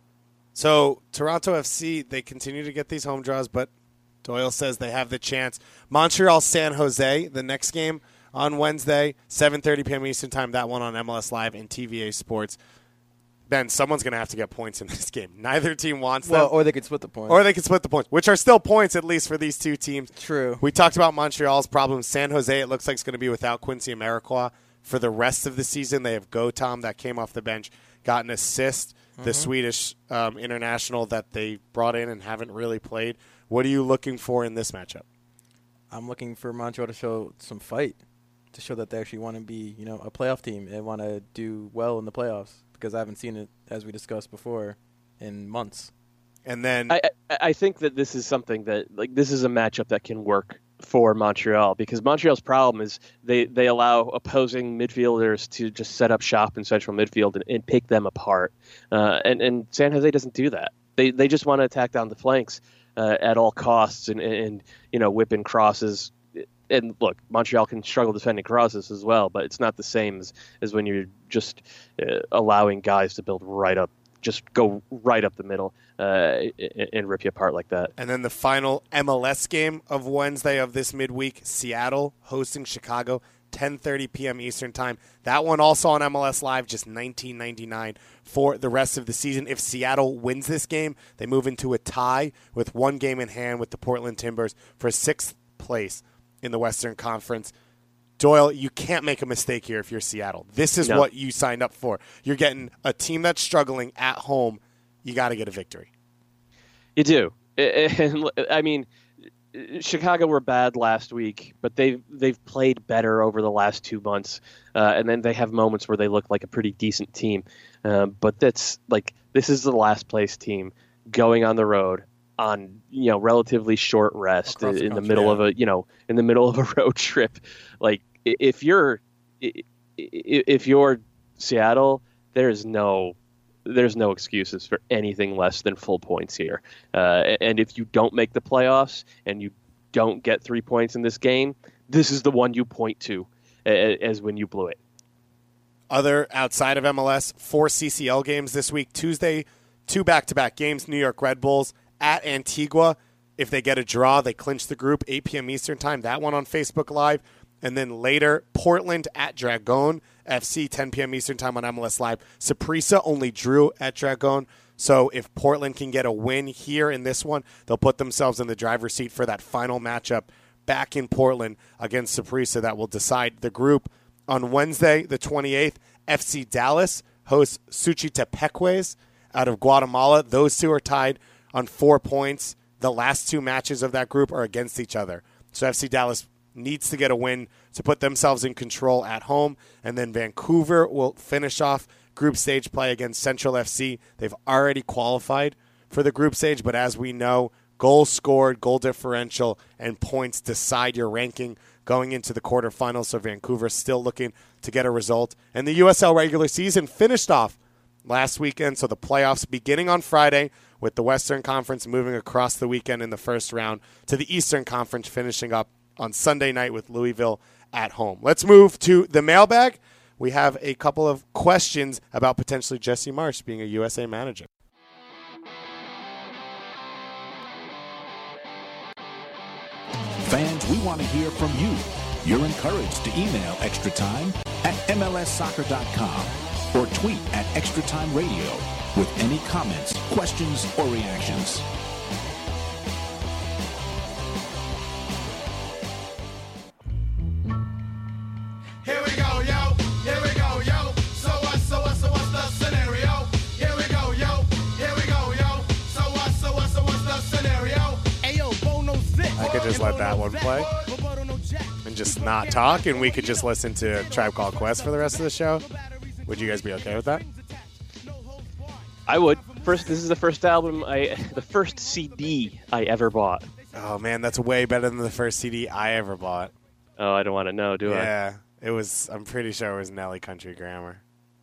So Toronto F C, they continue to get these home draws, but Doyle says they have the chance. Montreal, San Jose, the next game on Wednesday, seven thirty p.m. Eastern Time. That one on M L S Live and T V A Sports. Ben, someone's going to have to get points in this game. Neither team wants well, them. or they could split the points. Or they could split the points, which are still points at least for these two teams. True. We talked about Montreal's problems. San Jose, it looks like it's going to be without Quincy Amarikwa for the rest of the season. They have Gotam that came off the bench, got an assist, mm-hmm. the Swedish um, international that they brought in and haven't really played. What are you looking for in this matchup? I'm looking for Montreal to show some fight, to show that they actually want to be, you know, a playoff team and want to do well in the playoffs, because I haven't seen it, as we discussed before, in months. And then I, I, I think that this is something that, like, this is a matchup that can work for Montreal, because Montreal's problem is they, they allow opposing midfielders to just set up shop in central midfield and, and pick them apart. Uh, and, and San Jose doesn't do that. They they just want to attack down the flanks uh, at all costs and, and, you know, whip in crosses. And look, Montreal can struggle defending crosses as well, but it's not the same as, as when you're just uh, allowing guys to build right up, just go right up the middle uh, and, and rip you apart like that. And then the final M L S game of Wednesday of this midweek, Seattle hosting Chicago, ten thirty p.m. Eastern Time. That one also on M L S Live, just nineteen ninety-nine for the rest of the season. If Seattle wins this game, they move into a tie with one game in hand with the Portland Timbers for sixth place in the Western Conference. Doyle, you can't make a mistake here if you're Seattle. This is no. what you signed up for. You're getting a team that's struggling at home. You got to get a victory. You do. And, I mean, Chicago were bad last week, but they've, they've played better over the last two months. Uh, and then they have moments where they look like a pretty decent team. Uh, but that's like, this is the last place team going on the road on, you know, relatively short rest in, in the middle yeah. of a, you know, in the middle of a road trip. Like, if you're, if you're Seattle, there's no, there's no excuses for anything less than full points here. Uh, and if you don't make the playoffs and you don't get three points in this game, this is the one you point to as when you blew it. Other outside of M L S, four C C L games this week. Tuesday, two back-to-back games, New York Red Bulls at Antigua. If they get a draw, they clinch the group, eight p.m. Eastern Time. That one on Facebook Live. And then later, Portland at Dragon F C, ten p.m. Eastern Time on M L S Live. Saprissa only drew at Dragon. So if Portland can get a win here in this one, they'll put themselves in the driver's seat for that final matchup back in Portland against Saprissa that will decide the group. On Wednesday, the twenty-eighth, F C Dallas hosts Suchitepeques out of Guatemala. Those two are tied on four points. The last two matches of that group are against each other. So F C Dallas needs to get a win to put themselves in control at home. And then Vancouver will finish off group stage play against Central F C. They've already qualified for the group stage, but as we know, goals scored, goal differential, and points decide your ranking going into the quarterfinals. So Vancouver's still looking to get a result. And the U S L regular season finished off last weekend, so the playoffs beginning on Friday with the Western Conference moving across the weekend in the first round to the Eastern Conference finishing up on Sunday night with Louisville at home. Let's move to the mailbag. We have a couple of questions about potentially Jesse Marsch being a U S A manager. Fans, we want to hear from you. You're encouraged to email Extra Time at M L S soccer dot com or tweet at Extra Time Radio with any comments, questions, or reactions. Here we go, yo. Here we go, yo. So what, so what, so what's the scenario? Here we go, yo. Here we go, yo. So what, so what, so what's the scenario? Ayo, Bono Zip. I could just let that one play and just not talk, and we could just listen to Tribe Called Quest for the rest of the show. Would you guys be okay with that? I would. First, this is the first album I, the first C D I ever bought. Oh man, that's way better than the first C D I ever bought. Oh, I don't want to know, do I? Yeah, it was. I'm pretty sure it was Nelly Country Grammar.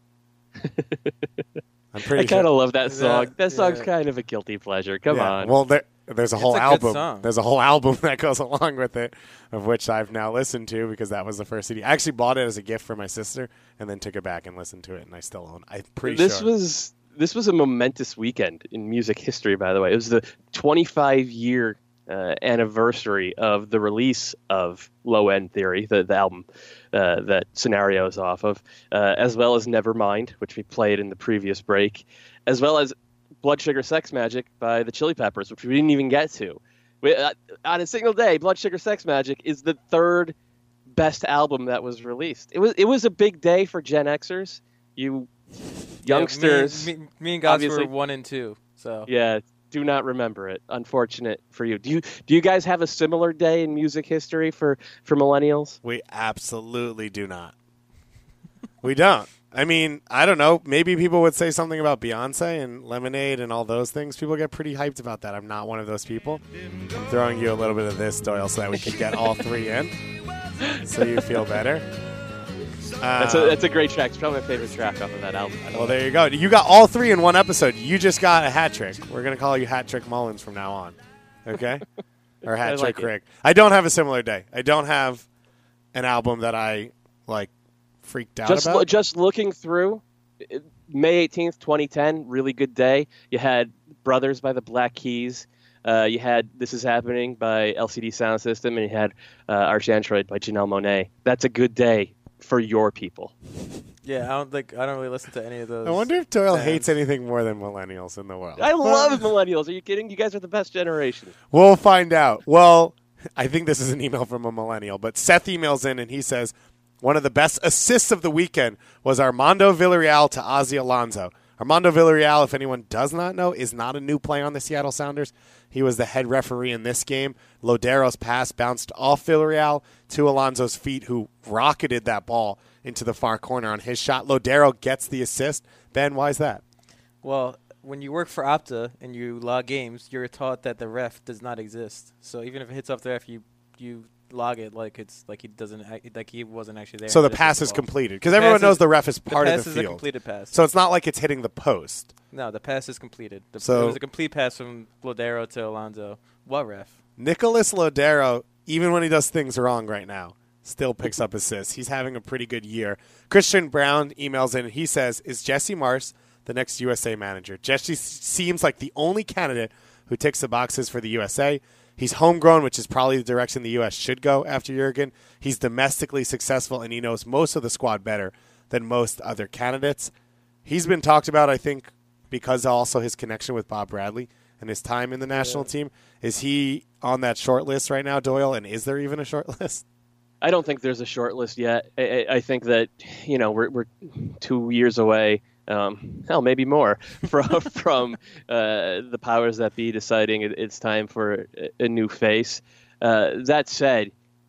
I'm pretty. I kind of sure. love that song. That- that song's yeah. kind of a guilty pleasure. Come Yeah, on. Well, there, there's a whole a good album. song. There's a whole album that goes along with it, of which I've now listened to because that was the first C D. I actually bought it as a gift for my sister, and then took it back and listened to it, and I still own. I'm pretty this sure. was this was a momentous weekend in music history. By the way, it was the twenty-five year uh, anniversary of the release of Low End Theory, the, the album uh, that Scenario is off of, uh, as well as Nevermind, which we played in the previous break, as well as Blood Sugar Sex Magic by the Chili Peppers, which we didn't even get to. We, uh, on a single day, Blood Sugar Sex Magic is the third best album that was released. It was it was a big day for Gen Xers. You youngsters, Yeah, me, me, me and Gods obviously- were one and two. So yeah, do not remember it. Unfortunate for you. Do you do you guys have a similar day in music history for, for millennials? We absolutely do not. We don't. I mean, I don't know. Maybe people would say something about Beyonce and Lemonade and all those things. People get pretty hyped about that. I'm not one of those people. I'm throwing you a little bit of this, Doyle, so that we can get all three in, so you feel better. That's a Um, that's a great track. It's probably my favorite track off of that album. I don't Well, know. there you go. You got all three in one episode. You just got a hat trick. We're going to call you Hat Trick Mullins from now on. Okay? Or Hat I like Trick it. Rick. I don't have a similar day. I don't have an album that I, like, freaked out just about. lo- just looking through it- May eighteenth, twenty ten, really good day. You had Brothers by the Black Keys. Uh, you had This Is Happening by L C D Sound System, and you had uh, Arch Android by Janelle Monáe. That's a good day for your people. yeah, I don't think I don't really listen to any of those. I wonder if Doyle bands. hates anything more than millennials in the world. I love millennials. Are you kidding? You guys are the best generation. We'll find out. Well, I think this is an email from a millennial, but Seth emails in and he says, one of the best assists of the weekend was Armando Villarreal to Ozzy Alonso. Armando Villarreal, if anyone does not know, is not a new player on the Seattle Sounders. He was the head referee in this game. Lodero's pass bounced off Villarreal to Alonso's feet, who rocketed that ball into the far corner on his shot. Lodero gets the assist. Ben, why is that? Well, when you work for Opta and you log games, you're taught that the ref does not exist. So even if it hits off the ref, you you log it like it's like he doesn't act, like he wasn't actually there. So the and pass just is hit the ball. completed. Because The everyone pass knows is- the ref is The part pass of the is a field. completed pass. So it's not like it's hitting the post. no, the pass is completed. The, So- it was a complete pass from Lodero to Alonso. What ref? Nicholas Lodero, even when he does things wrong right now, still picks up assists. He's having a pretty good year. Christian Brown emails in and he says, is Jesse Marsh the next U S A manager? Jesse s- seems like the only candidate who ticks the boxes for the U S A. He's homegrown, which is probably the direction the U S should go after Jurgen. He's domestically successful, and he knows most of the squad better than most other candidates. He's been talked about, I think, because also his connection with Bob Bradley and his time in the national team. Is he on that short list right now, Doyle, and is there even a short list? I don't think there's a short list yet. I, I, I think that, you know, we're, we're two years away, um, hell, maybe more, from from uh, the powers that be deciding it, it's time for a, a new face. Uh, that said,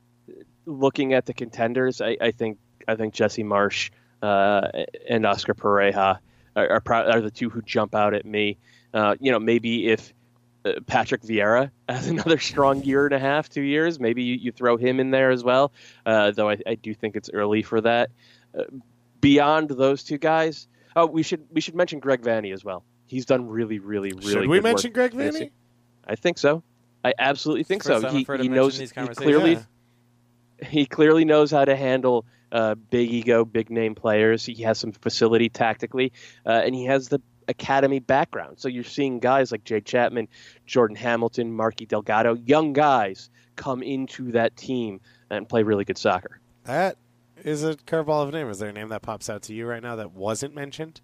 looking at the contenders, I, I think I think Jesse Marsh uh, and Oscar Pereja are, are, pro- are the two who jump out at me. Uh, you know, maybe if uh, Patrick Vieira has another strong year and a half, two years, maybe you, you throw him in there as well, uh, though I, I do think it's early for that. Uh, beyond those two guys, oh, we should we should mention Greg Vanny as well. He's done really, really, really Should good we work mention Greg this Vanny? year. I think so. I absolutely think First so. time He, I've heard he him knows mention these he conversations. clearly Yeah. he clearly knows how to handle uh, big ego, big name players. He has some facility tactically, uh, and he has the academy background. So you're seeing guys like Jake Chapman, Jordan Hamilton, Marky Delgado, young guys come into that team and play really good soccer. That is a curveball of a name. Is there a name that pops out to you right now that wasn't mentioned?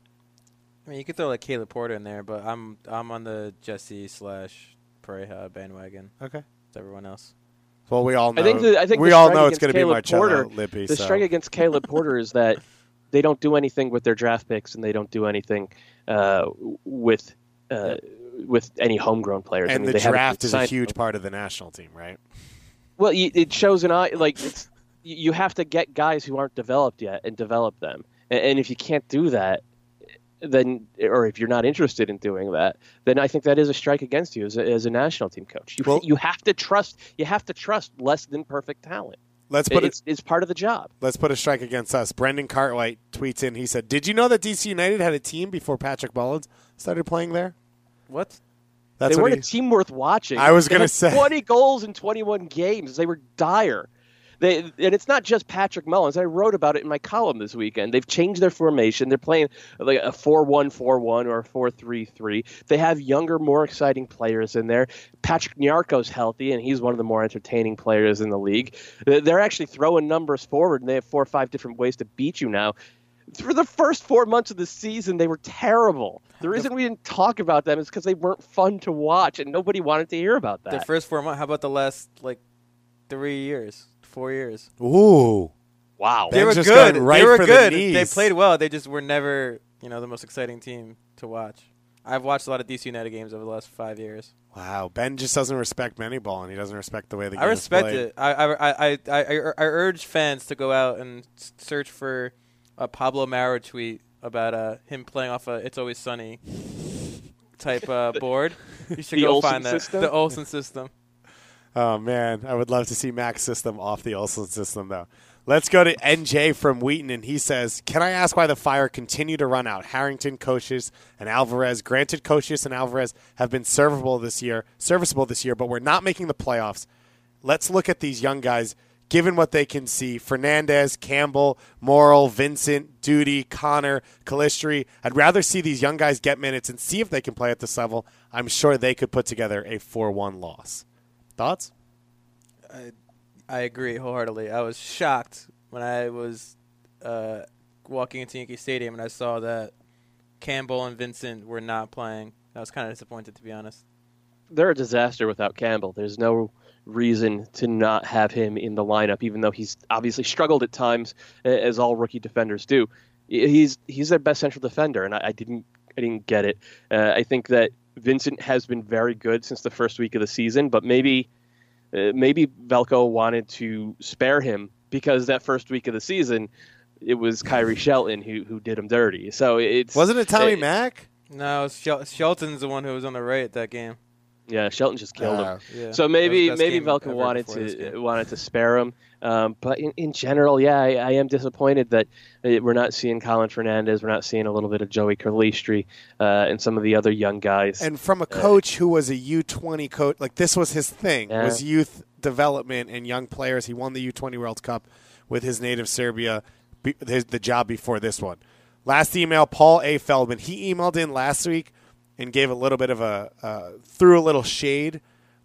I mean, you could throw like Caleb Porter in there, but I'm I'm on the Jesse slash Pereja bandwagon. Okay. With everyone else. Well, we all know. I think the, I think we the all strike know it's against going to be Caleb Marcello Porter, Lippi. The so. strike against Caleb Porter is that they don't do anything with their draft picks, and they don't do anything uh, with uh, with any homegrown players. I And mean, the they haven't draft is a signed huge them. part of the national team, right? Well, y- it shows an eye like it's you have to get guys who aren't developed yet and develop them. And, and if you can't do that, then, or if you're not interested in doing that, then I think that is a strike against you as a, as a national team coach. You, Well- you have to trust. You have to trust less than perfect talent. Let's put it's, it. it's part of the job. Let's put a strike against us. Brendan Cartwright tweets in. He said, "Did you know that D C United had a team before Patrick Mullins started playing there?" What? That's They what weren't he, a team worth watching. I was They gonna had say. twenty goals in twenty-one games. They were dire. They, and it's not just Patrick Mullins. I wrote about it in my column this weekend. They've changed their formation. They're playing like a four one four one or a four three three. They have younger, more exciting players in there. Patrick Nyarko's healthy, and he's one of the more entertaining players in the league. They're actually throwing numbers forward, and they have four or five different ways to beat you now. For the first four months of the season, they were terrible. The reason we didn't talk about them is because they weren't fun to watch, and nobody wanted to hear about that. The first four months. How about the last like three years, four years? Ooh. Wow. Ben They were just good. got right they were for the good. knees. They played well. They just were never, you know, the most exciting team to watch. I've watched a lot of D C United games over the last five years. Wow. Ben just doesn't respect many ball, and he doesn't respect the way the game I is respect played. it. I I, I, I I I urge fans to go out and s- search for a Pablo Mara tweet about uh, him playing off a "It's Always Sunny" type uh, board. You should The go Olsen find that. system? The Olsen system. Oh, man. I would love to see Mac's system off the Olsen system, though. Let's go to N J from Wheaton, and he says, "Can I ask why the Fire continue to run out? Harrington, Kocius, and Alvarez. Granted, Kocius and Alvarez have been serviceable this year, serviceable this year, but we're not making the playoffs. Let's look at these young guys, given what they can see. Fernandez, Campbell, Morrill, Vincent, Duty, Connor, Calistri. I'd rather see these young guys get minutes and see if they can play at this level. I'm sure they could put together a four one loss." Thoughts? I, I agree wholeheartedly. I was shocked when I was uh, walking into Yankee Stadium and I saw that Campbell and Vincent were not playing. I was kind of disappointed, to be honest. They're a disaster without Campbell. There's no reason to not have him in the lineup, even though he's obviously struggled at times, as all rookie defenders do. He's he's their best central defender, and I, I didn't I didn't get it. Uh, I think that Vincent has been very good since the first week of the season, but maybe uh, maybe Velko wanted to spare him because that first week of the season it was Kyrie Shelton who who did him dirty. So it's Wasn't it Tommy uh, Mack? No, Shel- Shelton's the one who was on the right that game. Yeah, Shelton just killed Uh, him. Yeah. So maybe That was the best maybe game Velko ever wanted before this to game. wanted to spare him, um, but in, in general, yeah, I, I am disappointed that uh, we're not seeing Colin Fernandez, we're not seeing a little bit of Joey Calistri, uh, and some of the other young guys. And from a coach who was a U twenty coach, like this was his thing, Yeah. was youth development and young players. He won the U twenty World Cup with his native Serbia, be, his, the job before this one. Last email, Paul A. Feldman. He emailed in last week and gave a little bit of a, uh, threw a little shade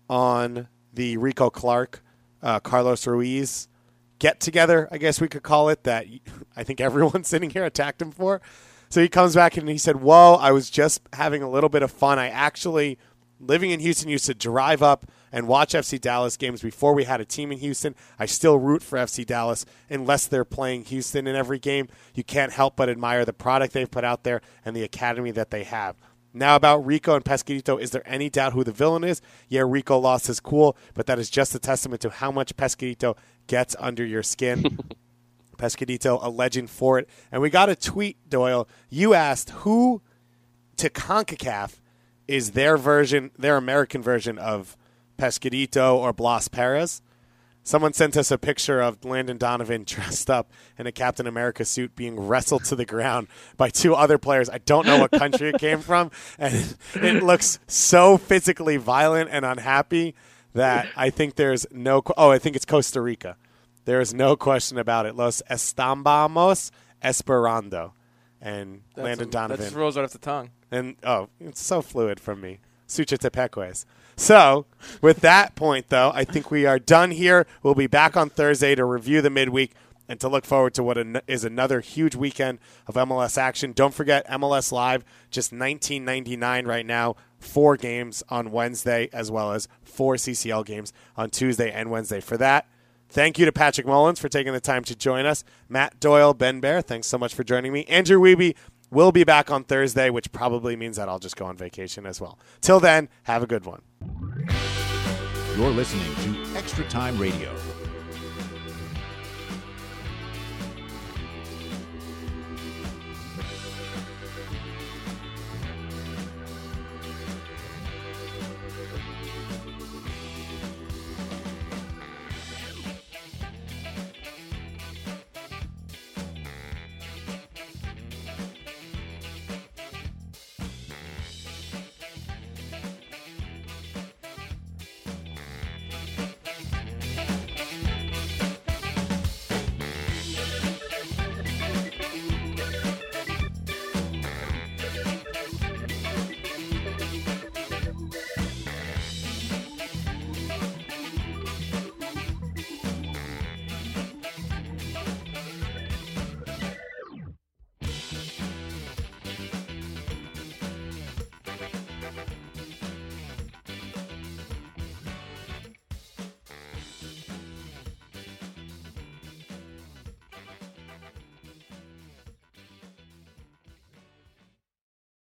on the Rico Clark, uh, Carlos Ruiz get together, I guess we could call it, that I think everyone sitting here attacked him for. So he comes back and he said, "Whoa, I was just having a little bit of fun. I actually, living in Houston, used to drive up and watch F C Dallas games before we had a team in Houston. I still root for F C Dallas unless they're playing Houston in every game. You can't help but admire the product they've put out there and the academy that they have. Now about Rico and Pescadito, is there any doubt who the villain is? Yeah, Rico lost his cool, but that is just a testament to how much Pescadito gets under your skin." Pescadito, a legend for it. And we got a tweet, Doyle. You asked who to CONCACAF is their version, their American version of Pescadito or Blas Perez. Someone sent us a picture of Landon Donovan dressed up in a Captain America suit being wrestled to the ground by two other players. I don't know what country it came from, and it, it looks so physically violent and unhappy that I think there's no – oh, I think it's Costa Rica. There is no question about it. Los estambamos esperando. And That's Landon a, Donovan. That just rolls right off the tongue. And, oh, it's so fluid from me. Sucha tepeques. So, with that point, though, I think we are done here. We'll be back on Thursday to review the midweek and to look forward to what an- is another huge weekend of M L S action. Don't forget, M L S Live, just nineteen ninety-nine right now. Four games on Wednesday, as well as four C C L games on Tuesday and Wednesday. For that, thank you to Patrick Mullins for taking the time to join us. Matt Doyle, Ben Bear, thanks so much for joining me. Andrew Wiebe will be back on Thursday, which probably means that I'll just go on vacation as well. Till then, have a good one. You're listening to Extra Time Radio.